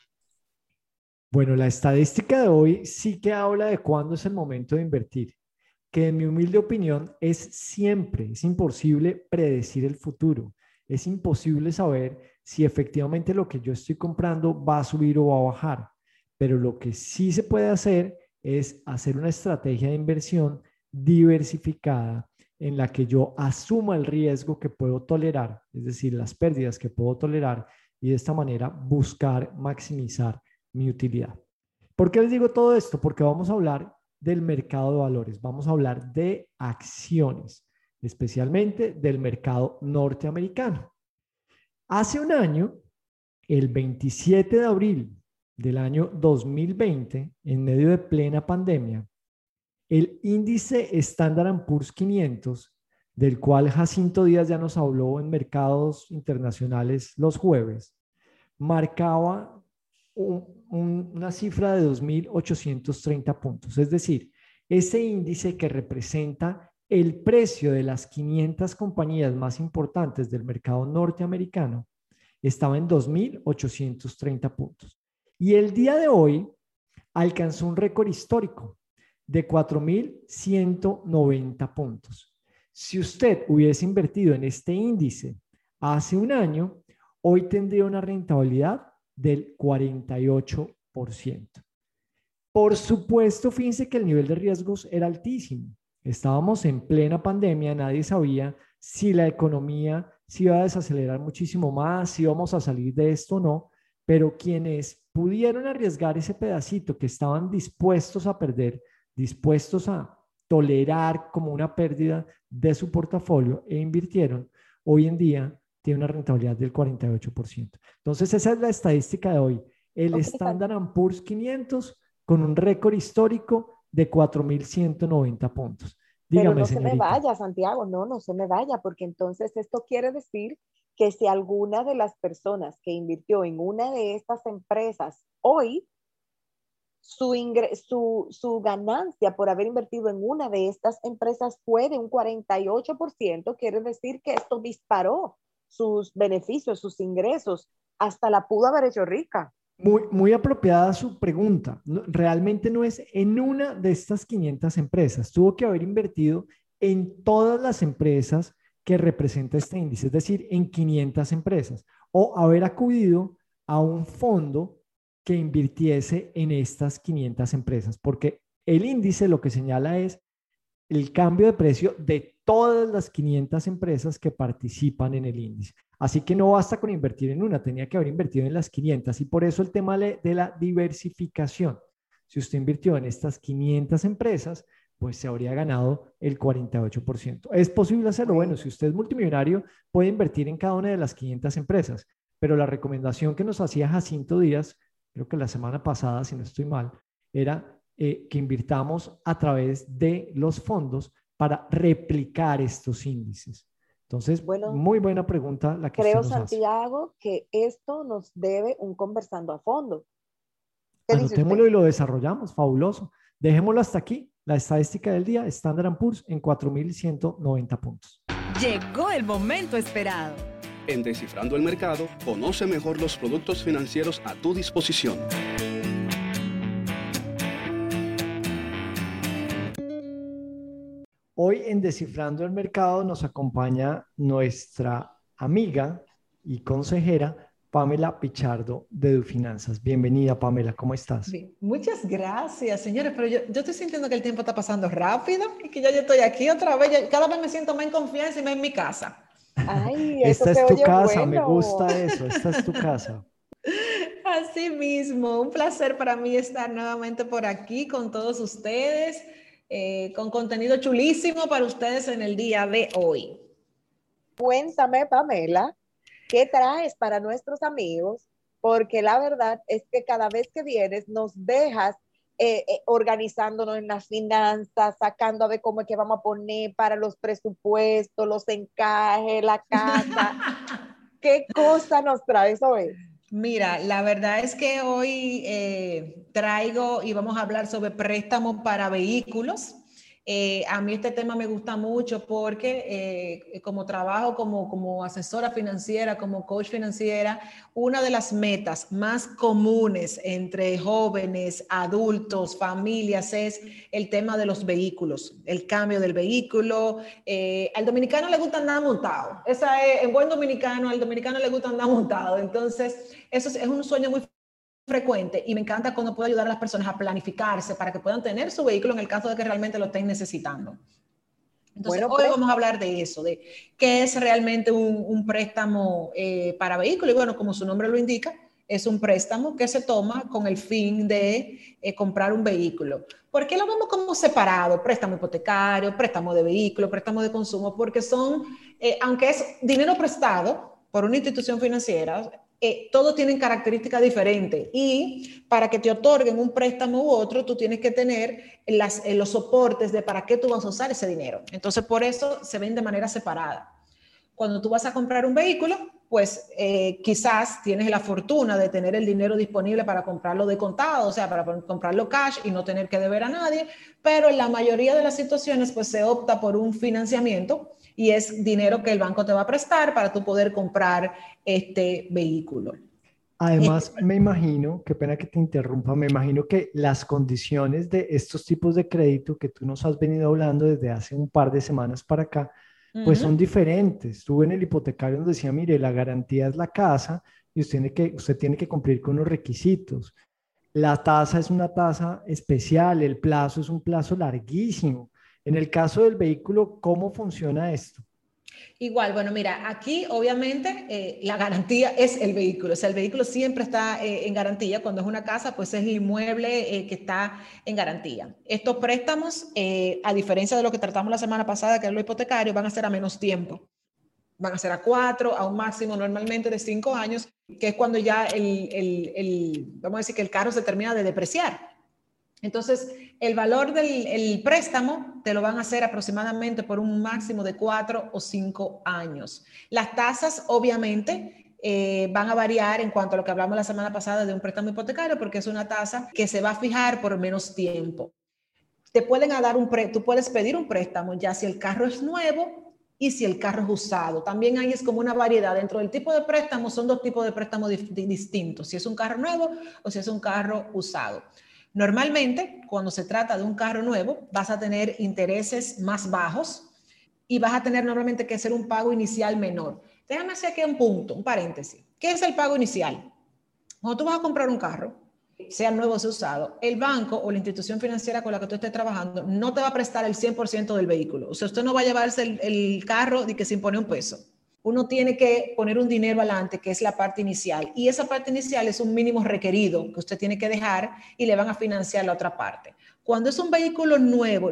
Bueno, la estadística de hoy sí que habla de cuándo es el momento de invertir, que en mi humilde opinión es siempre, es imposible predecir el futuro. Es imposible saber si efectivamente lo que yo estoy comprando va a subir o va a bajar, pero lo que sí se puede hacer es hacer una estrategia de inversión diversificada en la que yo asuma el riesgo que puedo tolerar, es decir, las pérdidas que puedo tolerar y de esta manera buscar maximizar mi utilidad. ¿Por qué les digo todo esto? Porque vamos a hablar del mercado de valores, vamos a hablar de acciones, especialmente del mercado norteamericano. Hace un año, el veintisiete de abril del año dos mil veinte, en medio de plena pandemia, el índice Standard and Poor's quinientos, del cual Jacinto Díaz ya nos habló en mercados internacionales los jueves, marcaba un, un, una cifra de dos mil ochocientos treinta puntos. Es decir, ese índice que representa el precio de las quinientas compañías más importantes del mercado norteamericano estaba en dos mil ochocientos treinta puntos. Y el día de hoy alcanzó un récord histórico de cuatro mil ciento noventa puntos. Si usted hubiese invertido en este índice hace un año, hoy tendría una rentabilidad del cuarenta y ocho por ciento. Por supuesto, fíjense que el nivel de riesgos era altísimo. Estábamos en plena pandemia, nadie sabía si la economía se iba a desacelerar muchísimo más, si íbamos a salir de esto o no, pero quienes pudieron arriesgar ese pedacito que estaban dispuestos a perder, dispuestos a tolerar como una pérdida de su portafolio e invirtieron, hoy en día tiene una rentabilidad del cuarenta y ocho por ciento. Entonces esa es la estadística de hoy. El okay. Standard and Poor's quinientos con un récord histórico de cuatro mil ciento noventa puntos. Dígame, Pero no señorita. se me vaya, Santiago, no, no se me vaya, porque entonces esto quiere decir que si alguna de las personas que invirtió en una de estas empresas hoy, Su, su, su ganancia por haber invertido en una de estas empresas fue de un cuarenta y ocho por ciento, quiere decir que esto disparó sus beneficios, sus ingresos, hasta la pudo haber hecho rica. Muy, muy apropiada su pregunta. Realmente no es en una de estas quinientas empresas. Tuvo que haber invertido en todas las empresas que representa este índice, es decir, en quinientas empresas, o haber acudido a un fondo que invirtiese en estas quinientas empresas, porque el índice lo que señala es el cambio de precio de todas las quinientas empresas que participan en el índice. Así que no basta con invertir en una, tenía que haber invertido en las quinientas y por eso el tema de la diversificación. Si usted invirtió en estas quinientas empresas, pues se habría ganado el cuarenta y ocho por ciento. ¿Es posible hacerlo? Bueno, si usted es multimillonario, puede invertir en cada una de las quinientas empresas, pero la recomendación que nos hacía Jacinto Díaz, creo que la semana pasada, si no estoy mal, era eh, que invirtamos a través de los fondos para replicar estos índices. Entonces, bueno, muy buena pregunta la que creo, usted nos Santiago, hace. Que esto nos debe un conversando a fondo. Anotémoslo y lo desarrollamos, fabuloso. Dejémoslo hasta aquí. La estadística del día, Standard and Poor's en cuatro mil ciento noventa puntos. Llegó el momento esperado. En Descifrando el Mercado, conoce mejor los productos financieros a tu disposición. Hoy en Descifrando el Mercado nos acompaña nuestra amiga y consejera Pamela Pichardo de EduFinanzas. Bienvenida, Pamela, ¿cómo estás? Bien, muchas gracias, señores, pero yo, yo estoy sintiendo que el tiempo está pasando rápido y que ya yo estoy aquí otra vez, ya, cada vez me siento más en confianza y más en mi casa. Ay, eso esta se es tu oye casa, bueno. me gusta eso, esta es tu casa. Así mismo, un placer para mí estar nuevamente por aquí con todos ustedes, eh, con contenido chulísimo para ustedes en el día de hoy. Cuéntame, Pamela, ¿qué traes para nuestros amigos? Porque la verdad es que cada vez que vienes nos dejas eh, eh, organizándonos en las finanzas, sacando a ver cómo es que vamos a poner para los presupuestos, los encajes, la casa. ¿Qué cosa nos traes hoy? Mira, la verdad es que hoy eh, traigo y vamos a hablar sobre préstamos para vehículos. Eh, a mí este tema me gusta mucho porque eh, como trabajo como, como asesora financiera, como coach financiera, una de las metas más comunes entre jóvenes, adultos, familias es el tema de los vehículos, el cambio del vehículo. Eh, al dominicano le gusta andar montado. Esa es, en buen dominicano, al dominicano le gusta andar montado. Entonces, eso es, es un sueño muy frecuente y me encanta cuando puedo ayudar a las personas a planificarse para que puedan tener su vehículo en el caso de que realmente lo estén necesitando. Entonces, bueno, hoy pues, vamos a hablar de eso, de qué es realmente un, un préstamo eh, para vehículo. Y bueno, como su nombre lo indica, es un préstamo que se toma con el fin de eh, comprar un vehículo. ¿Por qué lo vemos como separado? Préstamo hipotecario, préstamo de vehículo, préstamo de consumo, porque son, eh, aunque es dinero prestado por una institución financiera, Eh, todos tienen características diferentes y para que te otorguen un préstamo u otro, tú tienes que tener las, eh, los soportes de para qué tú vas a usar ese dinero. Entonces, por eso se ven de manera separada. Cuando tú vas a comprar un vehículo, pues eh, quizás tienes la fortuna de tener el dinero disponible para comprarlo de contado, o sea, para comprarlo cash y no tener que deber a nadie, pero en la mayoría de las situaciones, pues se opta por un financiamiento y es dinero que el banco te va a prestar para tú poder comprar este vehículo. Además, me imagino, qué pena que te interrumpa, me imagino que las condiciones de estos tipos de crédito que tú nos has venido hablando desde hace un par de semanas para acá, pues uh-huh. son diferentes. Tú en el hipotecario nos decía, mire, la garantía es la casa y usted tiene que, usted tiene que cumplir con los requisitos. La tasa es una tasa especial, el plazo es un plazo larguísimo. En el caso del vehículo, ¿cómo funciona esto? Igual, bueno, mira, aquí obviamente eh, la garantía es el vehículo, o sea, el vehículo siempre está eh, en garantía. Cuando es una casa, pues es el inmueble eh, que está en garantía. Estos préstamos, eh, a diferencia de lo que tratamos la semana pasada, que era lo hipotecario, van a ser a menos tiempo. Van a ser a cuatro, a un máximo normalmente de cinco años, que es cuando ya el, el, el, vamos a decir que el carro se termina de depreciar. Entonces, el valor del el préstamo te lo van a hacer aproximadamente por un máximo de cuatro o cinco años. Las tasas, obviamente, eh, van a variar en cuanto a lo que hablamos la semana pasada de un préstamo hipotecario, porque es una tasa que se va a fijar por menos tiempo. Te pueden dar un pré, tú puedes pedir un préstamo ya si el carro es nuevo y si el carro es usado. También ahí es como una variedad. Dentro del tipo de préstamo son dos tipos de préstamos di- di- distintos, si es un carro nuevo o si es un carro usado. Normalmente, cuando se trata de un carro nuevo, vas a tener intereses más bajos y vas a tener normalmente que hacer un pago inicial menor. Déjame hacer aquí un punto, un paréntesis. ¿Qué es el pago inicial? Cuando tú vas a comprar un carro, sea nuevo o sea usado, el banco o la institución financiera con la que tú estés trabajando no te va a prestar el cien por ciento del vehículo. O sea, usted no va a llevarse el, el carro de que se impone un peso. Uno tiene que poner un dinero adelante, que es la parte inicial. Y esa parte inicial es un mínimo requerido que usted tiene que dejar y le van a financiar la otra parte. Cuando es un vehículo nuevo,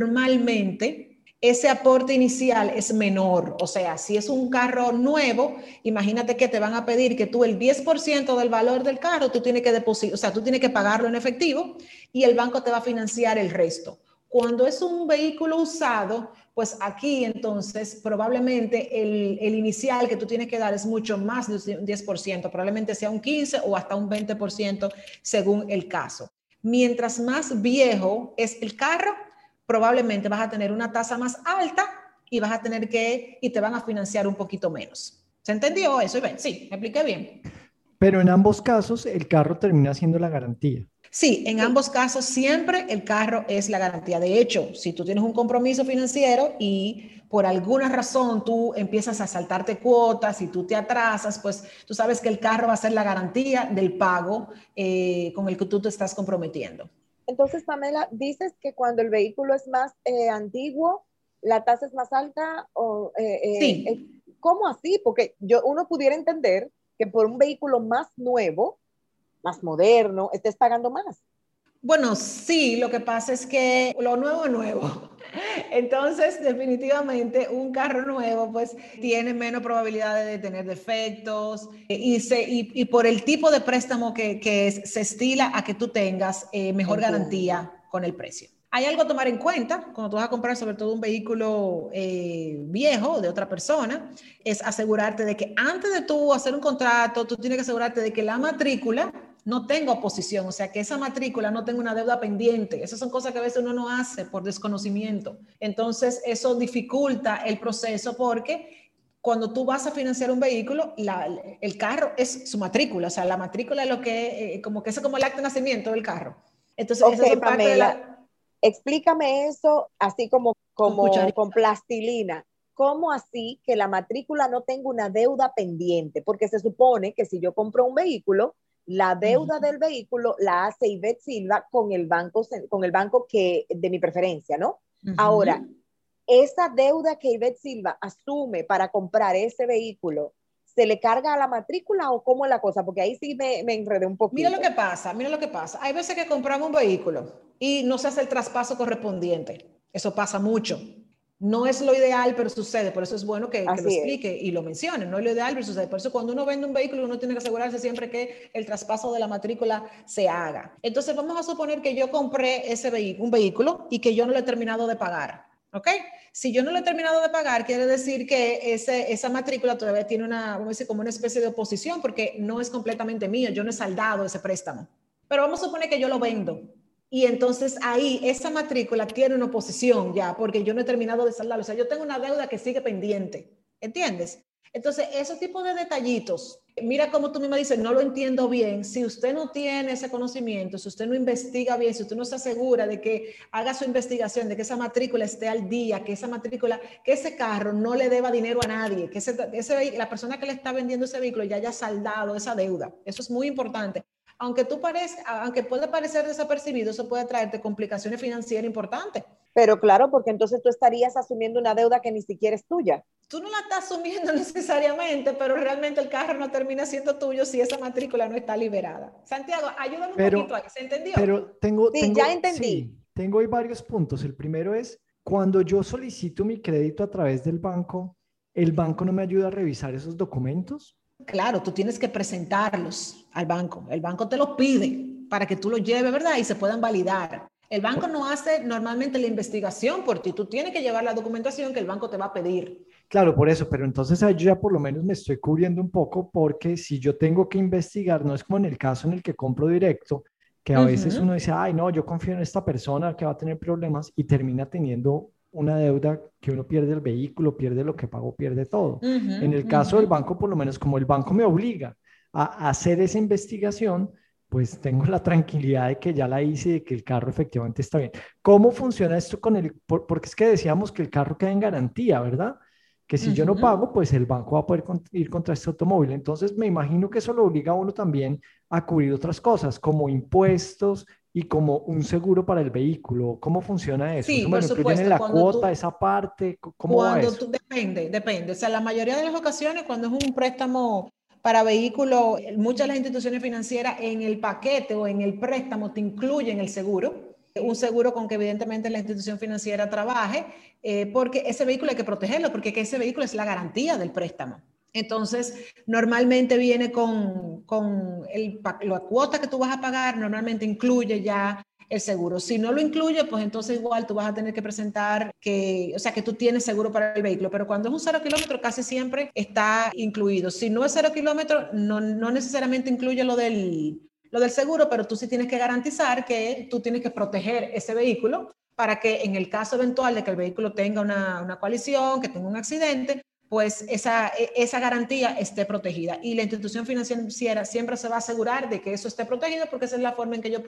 normalmente ese aporte inicial es menor. O sea, si es un carro nuevo, imagínate que te van a pedir que tú el diez por ciento del valor del carro, tú tienes que depositar, o sea, tú tienes que pagarlo en efectivo y el banco te va a financiar el resto. Cuando es un vehículo usado, pues aquí entonces probablemente el, el inicial que tú tienes que dar es mucho más de un diez por ciento, probablemente sea un quince por ciento o hasta un veinte por ciento según el caso. Mientras más viejo es el carro, probablemente vas a tener una tasa más alta y vas a tener que, y te van a financiar un poquito menos. ¿Se entendió eso? Sí, me expliqué bien. Pero en ambos casos el carro termina siendo la garantía. Sí, en ambos casos siempre el carro es la garantía. De hecho, si tú tienes un compromiso financiero y por alguna razón tú empiezas a saltarte cuotas y tú te atrasas, pues tú sabes que el carro va a ser la garantía del pago eh, con el que tú te estás comprometiendo. Entonces, Pamela, dices que cuando el vehículo es más eh, antiguo, la tasa es más alta. O, eh, eh, sí. Eh, ¿Cómo así? Porque yo, uno pudiera entender que por un vehículo más nuevo, más moderno, estés pagando más. Bueno, sí, lo que pasa es que lo nuevo es nuevo. Entonces, definitivamente, un carro nuevo pues tiene menos probabilidades de tener defectos y, se, y, y por el tipo de préstamo que, que es, se estila a que tú tengas eh, mejor Entiendo. garantía con el precio. Hay algo a tomar en cuenta cuando tú vas a comprar sobre todo un vehículo eh, viejo de otra persona, es asegurarte de que antes de tú hacer un contrato, tú tienes que asegurarte de que la matrícula no tenga oposición, o sea, que esa matrícula no tenga una deuda pendiente. Esas son cosas que a veces uno no hace por desconocimiento. Entonces, eso dificulta el proceso porque cuando tú vas a financiar un vehículo, la, el carro es su matrícula, o sea, la matrícula es lo que, eh, como que es como el acta de nacimiento del carro. Entonces, okay, esas son Pamela, parte de la... Explícame eso así como, como con, con plastilina. ¿Cómo así que la matrícula no tenga una deuda pendiente? Porque se supone que si yo compro un vehículo, la deuda uh-huh. del vehículo la hace Ivette Silva con el banco, con el banco que, de mi preferencia, ¿no? Uh-huh. Ahora, esa deuda que Ivette Silva asume para comprar ese vehículo, ¿se le carga a la matrícula o cómo es la cosa? Porque ahí sí me, me enredé un poquito. Mira lo que pasa, mira lo que pasa. Hay veces que compramos un vehículo y no se hace el traspaso correspondiente. Eso pasa mucho. No es lo ideal, pero sucede. Por eso es bueno que, que lo explique es. y lo mencione. No es lo ideal, pero sucede. Por eso cuando uno vende un vehículo, uno tiene que asegurarse siempre que el traspaso de la matrícula se haga. Entonces vamos a suponer que yo compré ese vehículo, un vehículo y que yo no lo he terminado de pagar. ¿Ok? Si yo no lo he terminado de pagar, quiere decir que ese, esa matrícula todavía tiene una, vamos a decir, como una especie de oposición porque no es completamente mío. Yo no he saldado ese préstamo. Pero vamos a suponer que yo lo vendo. Y entonces ahí esa matrícula tiene una oposición ya, porque yo no he terminado de saldarlo. O sea, yo tengo una deuda que sigue pendiente. ¿Entiendes? Entonces, esos tipos de detallitos, mira como tú misma dices, no lo entiendo bien. Si usted no tiene ese conocimiento, si usted no investiga bien, si usted no se asegura de que haga su investigación, de que esa matrícula esté al día, que esa matrícula, que ese carro no le deba dinero a nadie, que ese, ese, la persona que le está vendiendo ese vehículo ya haya saldado esa deuda. Eso es muy importante. Aunque tú parezca, aunque puede parecer desapercibido, eso puede traerte complicaciones financieras importantes. Pero claro, porque entonces tú estarías asumiendo una deuda que ni siquiera es tuya. Tú no la estás asumiendo necesariamente, pero realmente el carro no termina siendo tuyo si esa matrícula no está liberada. Santiago, ayúdame un pero, poquito ahí, ¿se entendió? Pero tengo, sí, tengo, ya entendí. Sí, tengo ahí varios puntos. El primero es, cuando yo solicito mi crédito a través del banco, ¿el banco no me ayuda a revisar esos documentos? Claro, tú tienes que presentarlos al banco. El banco te los pide para que tú los lleves, ¿verdad? Y se puedan validar. El banco no hace normalmente la investigación por ti. Tú tienes que llevar la documentación que el banco te va a pedir. Claro, por eso, pero entonces ahí yo ya por lo menos me estoy cubriendo un poco porque si yo tengo que investigar, no es como en el caso en el que compro directo, que a uh-huh. veces uno dice, ay, no, yo confío en esta persona que va a tener problemas y termina teniendo una deuda que uno pierde el vehículo, pierde lo que pagó, pierde todo. Uh-huh, en el caso uh-huh. del banco, por lo menos como el banco me obliga a hacer esa investigación, pues tengo la tranquilidad de que ya la hice y de que el carro efectivamente está bien. ¿Cómo funciona esto con el...? Por, porque es que decíamos que el carro queda en garantía, ¿verdad? Que si uh-huh. yo no pago, pues el banco va a poder con, ir contra este automóvil. Entonces me imagino que eso lo obliga a uno también a cubrir otras cosas, como impuestos y como un seguro para el vehículo. ¿Cómo funciona eso? Sí, ¿Eso por me supuesto. incluyen en la cuando cuota, tú, esa parte? ¿Cómo cuando va eso? Tú, depende, depende. O sea, la mayoría de las ocasiones, cuando es un préstamo para vehículo, muchas de las instituciones financieras en el paquete o en el préstamo te incluyen el seguro. Un seguro con que evidentemente la institución financiera trabaje, eh, porque ese vehículo hay que protegerlo, porque ese vehículo es la garantía del préstamo. Entonces, normalmente viene con, con el, la cuota que tú vas a pagar, normalmente incluye ya el seguro. Si no lo incluye, pues entonces igual tú vas a tener que presentar que, o sea, que tú tienes seguro para el vehículo, pero cuando es un cero kilómetro casi siempre está incluido. Si no es cero kilómetro, no, no necesariamente incluye lo del, lo del seguro, pero tú sí tienes que garantizar que tú tienes que proteger ese vehículo para que en el caso eventual de que el vehículo tenga una, una colisión, que tenga un accidente, pues esa, esa garantía esté protegida. Y la institución financiera siempre se va a asegurar de que eso esté protegido porque esa es la forma en que ellos pueden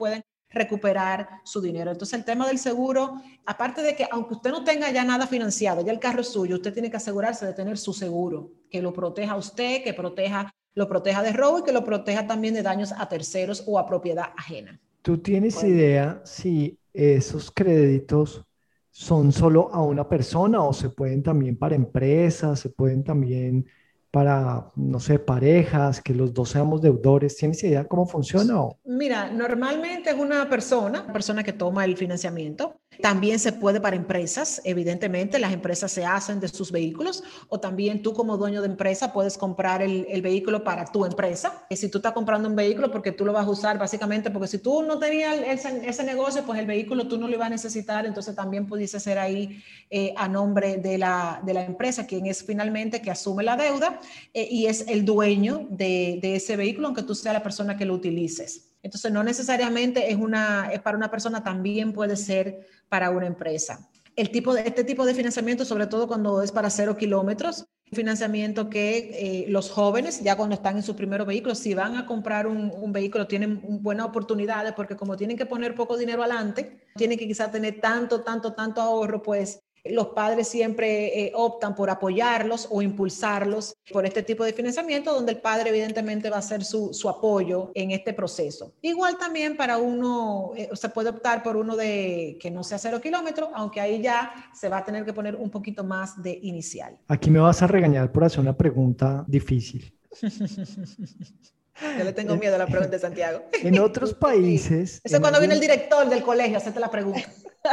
recuperar su dinero. Entonces el tema del seguro, aparte de que aunque usted no tenga ya nada financiado, ya el carro es suyo, usted tiene que asegurarse de tener su seguro, que lo proteja a usted, que proteja, lo proteja de robo y que lo proteja también de daños a terceros o a propiedad ajena. ¿Tú tienes Bueno. idea si esos créditos son solo a una persona o se pueden también para empresas, se pueden también para, no sé, parejas, que los dos seamos deudores? ¿Tienes idea cómo funciona? O? Mira, normalmente es una persona, una persona que toma el financiamiento. También se puede para empresas, evidentemente las empresas se hacen de sus vehículos, o también tú como dueño de empresa puedes comprar el, el vehículo para tu empresa. Y si tú estás comprando un vehículo porque tú lo vas a usar básicamente, porque si tú no tenías ese, ese negocio, pues el vehículo tú no lo ibas a necesitar, entonces también pudiese ser ahí eh, a nombre de la, de la empresa, quien es finalmente que asume la deuda eh, y es el dueño de, de ese vehículo, aunque tú seas la persona que lo utilices. Entonces, no necesariamente es, una, es para una persona, también puede ser para una empresa. El tipo de, este tipo de financiamiento, sobre todo cuando es para cero kilómetros, financiamiento que eh, los jóvenes, ya cuando están en su primer vehículo, si van a comprar un, un vehículo, tienen buenas oportunidades, porque como tienen que poner poco dinero adelante, tienen que quizás tener tanto, tanto, tanto ahorro, pues los padres siempre eh, optan por apoyarlos o impulsarlos por este tipo de financiamiento, donde el padre evidentemente va a hacer su, su apoyo en este proceso. Igual también para uno, eh, se puede optar por uno de que no sea cero kilómetros, aunque ahí ya se va a tener que poner un poquito más de inicial. Aquí me vas a regañar por hacer una pregunta difícil. Yo le tengo miedo a la pregunta de Santiago. En otros países... Eso es cuando viene el director del colegio a hacerte la pregunta.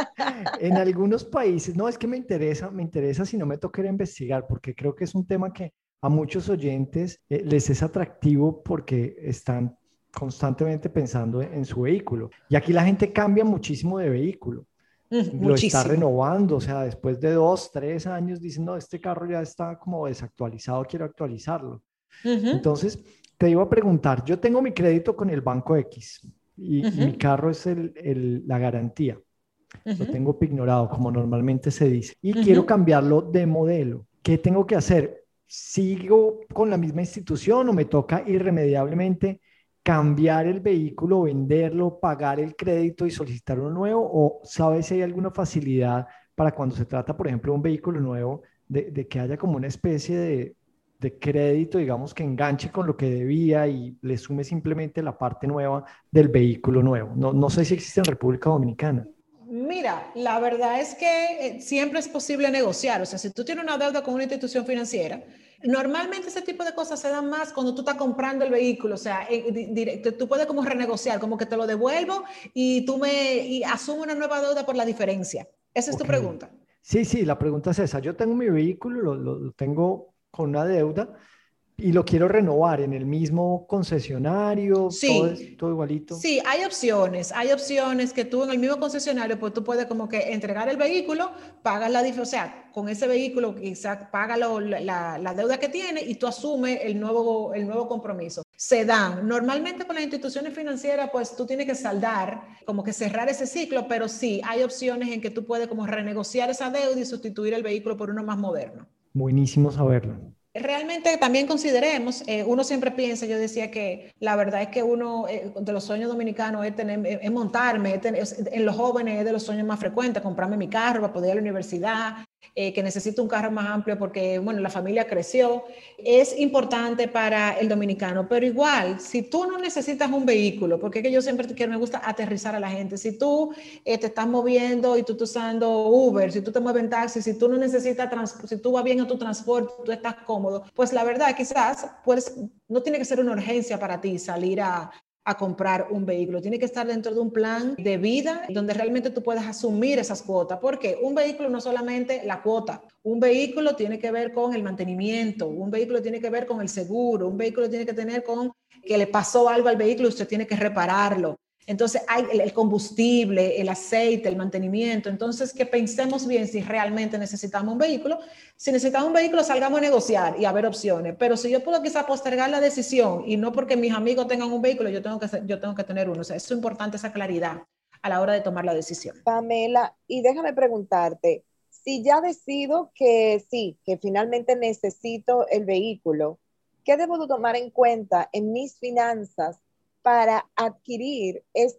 En algunos países, no, es que me interesa, me interesa si no me toca ir a investigar, porque creo que es un tema que a muchos oyentes eh, les es atractivo porque están constantemente pensando en, en su vehículo. Y aquí la gente cambia muchísimo de vehículo. Mm, lo muchísimo. está renovando, o sea, después de dos, tres años dicen, no, este carro ya está como desactualizado, quiero actualizarlo. Uh-huh. Entonces, te iba a preguntar, yo tengo mi crédito con el Banco X y, uh-huh. y mi carro es el, el, la garantía. Uh-huh. Lo tengo pignorado, como normalmente se dice, y uh-huh. quiero cambiarlo de modelo. ¿Qué tengo que hacer? ¿Sigo con la misma institución o me toca irremediablemente cambiar el vehículo, venderlo, pagar el crédito y solicitar uno nuevo? ¿O sabes si hay alguna facilidad para cuando se trata, por ejemplo, de un vehículo nuevo, de, de que haya como una especie de, de crédito, digamos, que enganche con lo que debía y le sume simplemente la parte nueva del vehículo nuevo? No, no sé si existe en República Dominicana. Mira, la verdad es que siempre es posible negociar. O sea, si tú tienes una deuda con una institución financiera, normalmente ese tipo de cosas se dan más cuando tú estás comprando el vehículo. O sea, directo, tú puedes como renegociar, como que te lo devuelvo y tú me y asumo una nueva deuda por la diferencia. Esa es okay. Tu pregunta. Sí, sí, la pregunta es esa. Yo tengo mi vehículo, lo, lo, lo tengo con una deuda y lo quiero renovar en el mismo concesionario, sí, todo, es, todo igualito. Sí, hay opciones, hay opciones que tú en el mismo concesionario, pues tú puedes como que entregar el vehículo, pagas la diferencia, o sea, con ese vehículo quizás paga lo, la, la deuda que tiene y tú asumes el nuevo, el nuevo compromiso. Se dan, normalmente con las instituciones financieras, pues tú tienes que saldar, como que cerrar ese ciclo, pero sí, hay opciones en que tú puedes como renegociar esa deuda y sustituir el vehículo por uno más moderno. Buenísimo saberlo. Realmente también consideremos, eh, uno siempre piensa, yo decía que la verdad es que uno eh, de los sueños dominicanos es, tener, es montarme, es tener, es, en los jóvenes es de los sueños más frecuentes, comprarme mi carro para poder ir a la universidad, eh, que necesito un carro más amplio porque, bueno, la familia creció. Es importante para el dominicano, pero igual, si tú no necesitas un vehículo, porque es que yo siempre quiero, me gusta aterrizar a la gente, si tú eh, te estás moviendo y tú estás usando Uber, si tú te mueves en taxi, si tú no necesitas, trans, si tú vas bien a tu transporte, tú estás cómodo, pues la verdad quizás puedes, no tiene que ser una urgencia para ti salir a, a comprar un vehículo, tiene que estar dentro de un plan de vida donde realmente tú puedas asumir esas cuotas, porque un vehículo no solamente la cuota, un vehículo tiene que ver con el mantenimiento, un vehículo tiene que ver con el seguro, un vehículo tiene que tener con que le pasó algo al vehículo y usted tiene que repararlo. Entonces hay el combustible, el aceite, el mantenimiento. Entonces que pensemos bien si realmente necesitamos un vehículo. Si necesitamos un vehículo, salgamos a negociar y a ver opciones. Pero si yo puedo quizá postergar la decisión y no porque mis amigos tengan un vehículo, yo tengo que, yo tengo que tener uno. O sea, es importante esa claridad a la hora de tomar la decisión. Pamela, y déjame preguntarte, si ya decido que sí, que finalmente necesito el vehículo, ¿qué debo tomar en cuenta en mis finanzas para adquirir este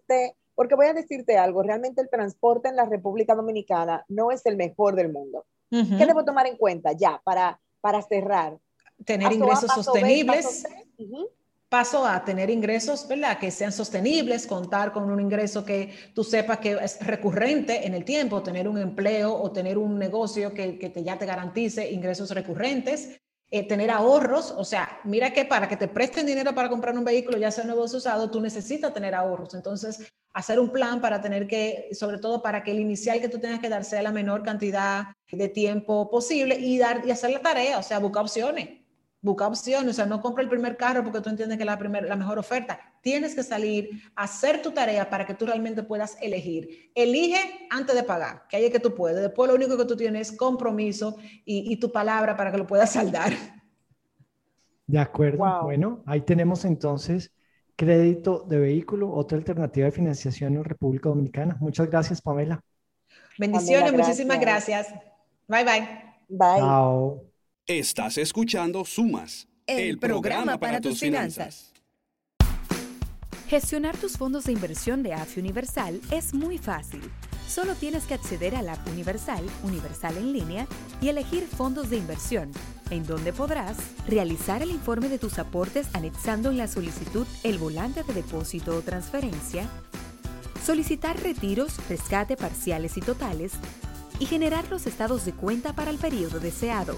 Porque voy a decirte algo, realmente el transporte en la República Dominicana no es el mejor del mundo. Uh-huh. ¿Qué debo tomar en cuenta ya para, para cerrar? Tener paso ingresos a, paso sostenibles. B, paso, uh-huh. paso a tener ingresos, ¿verdad? Que sean sostenibles, contar con un ingreso que tú sepas que es recurrente en el tiempo, tener un empleo o tener un negocio que, que te, ya te garantice ingresos recurrentes. Eh, tener ahorros, o sea, mira que para que te presten dinero para comprar un vehículo, ya sea nuevo o usado, tú necesitas tener ahorros. Entonces, hacer un plan para tener que, sobre todo para que el inicial que tú tengas que dar sea la menor cantidad de tiempo posible y, dar, y hacer la tarea, o sea, buscar opciones. Busca opciones, o sea, no compra el primer carro porque tú entiendes que es la, primer, la mejor oferta. Tienes que salir a hacer tu tarea para que tú realmente puedas elegir. Elige antes de pagar, que ahí es que tú puedes. Después lo único que tú tienes es compromiso y, y tu palabra para que lo puedas saldar. De acuerdo. Wow. Bueno, ahí tenemos entonces crédito de vehículo, otra alternativa de financiación en República Dominicana. Muchas gracias, Pamela. Bendiciones, Pamela, muchísimas gracias. Bye, bye. Bye. Chao. Estás escuchando Sumas, el, el programa, programa para, para tus finanzas. finanzas. Gestionar tus fondos de inversión de A F I Universal es muy fácil. Solo tienes que acceder a la app Universal, Universal en línea, y elegir fondos de inversión, en donde podrás realizar el informe de tus aportes anexando en la solicitud el volante de depósito o transferencia, solicitar retiros, rescate parciales y totales, y generar los estados de cuenta para el periodo deseado.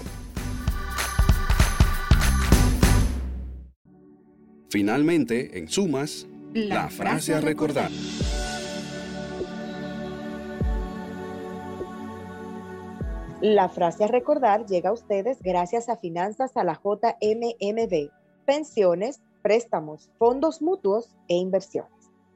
Finalmente, en Sumas, la, la frase a recordar. La frase a recordar llega a ustedes gracias a Finanzas a la J M M B, pensiones, préstamos, fondos mutuos e inversiones.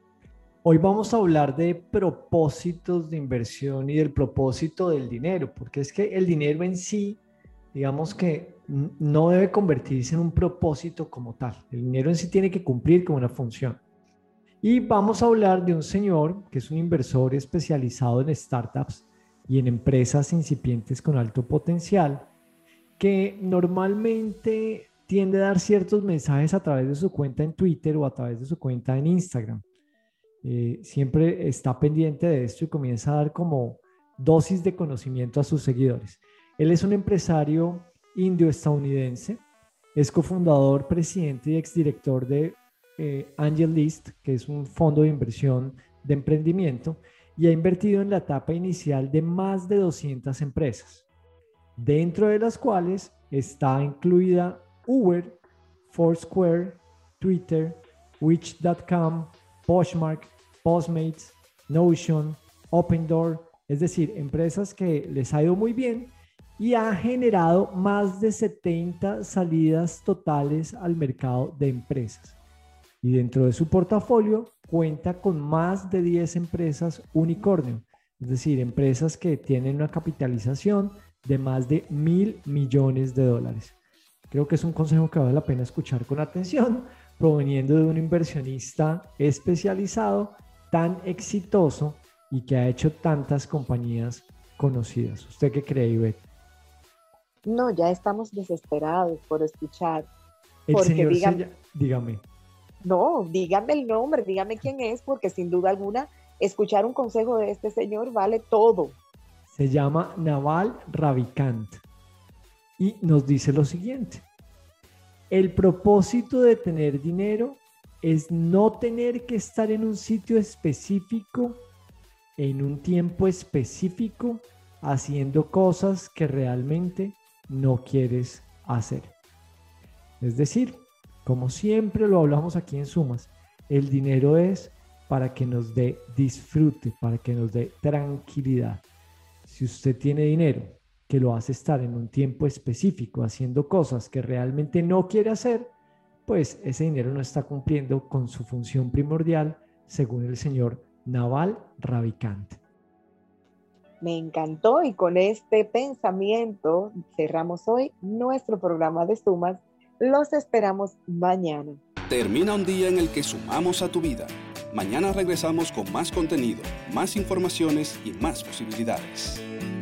Hoy vamos a hablar de propósitos de inversión y del propósito del dinero, porque es que el dinero en sí, digamos que no debe convertirse en un propósito como tal. El dinero en sí tiene que cumplir con una función. Y vamos a hablar de un señor que es un inversor especializado en startups y en empresas incipientes con alto potencial, que normalmente tiende a dar ciertos mensajes a través de su cuenta en Twitter o a través de su cuenta en Instagram. Eh, siempre está pendiente de esto y comienza a dar como dosis de conocimiento a sus seguidores. Él es un empresario indio-estadounidense, es cofundador, presidente y exdirector de eh, AngelList, que es un fondo de inversión de emprendimiento, y ha invertido en la etapa inicial de más de doscientas empresas, dentro de las cuales está incluida Uber, Foursquare, Twitter, Wish punto com, Poshmark, Postmates, Notion, Opendoor, es decir, empresas que les ha ido muy bien y ha generado más de setenta salidas totales al mercado de empresas. Y dentro de su portafolio cuenta con más de diez empresas unicornio, es decir, empresas que tienen una capitalización de más de mil millones de dólares. Creo que es un consejo que vale la pena escuchar con atención, proveniendo de un inversionista especializado tan exitoso y que ha hecho tantas compañías conocidas. ¿Usted qué cree, Ivette? No, ya estamos desesperados por escuchar. El porque señor dígame, se, dígame. No, dígame el nombre, dígame quién es, porque sin duda alguna escuchar un consejo de este señor vale todo. Se llama Naval Ravikant y nos dice lo siguiente: el propósito de tener dinero es no tener que estar en un sitio específico, en un tiempo específico, haciendo cosas que realmente no quieres hacer. Es decir, como siempre lo hablamos aquí en Sumas, el dinero es para que nos dé disfrute, para que nos dé tranquilidad. Si usted tiene dinero que lo hace estar en un tiempo específico haciendo cosas que realmente no quiere hacer, pues ese dinero no está cumpliendo con su función primordial, según el señor Naval Ravikant. Me encantó, y con este pensamiento cerramos hoy nuestro programa de Sumas. Los esperamos mañana. Termina un día en el que sumamos a tu vida. Mañana regresamos con más contenido, más informaciones y más posibilidades.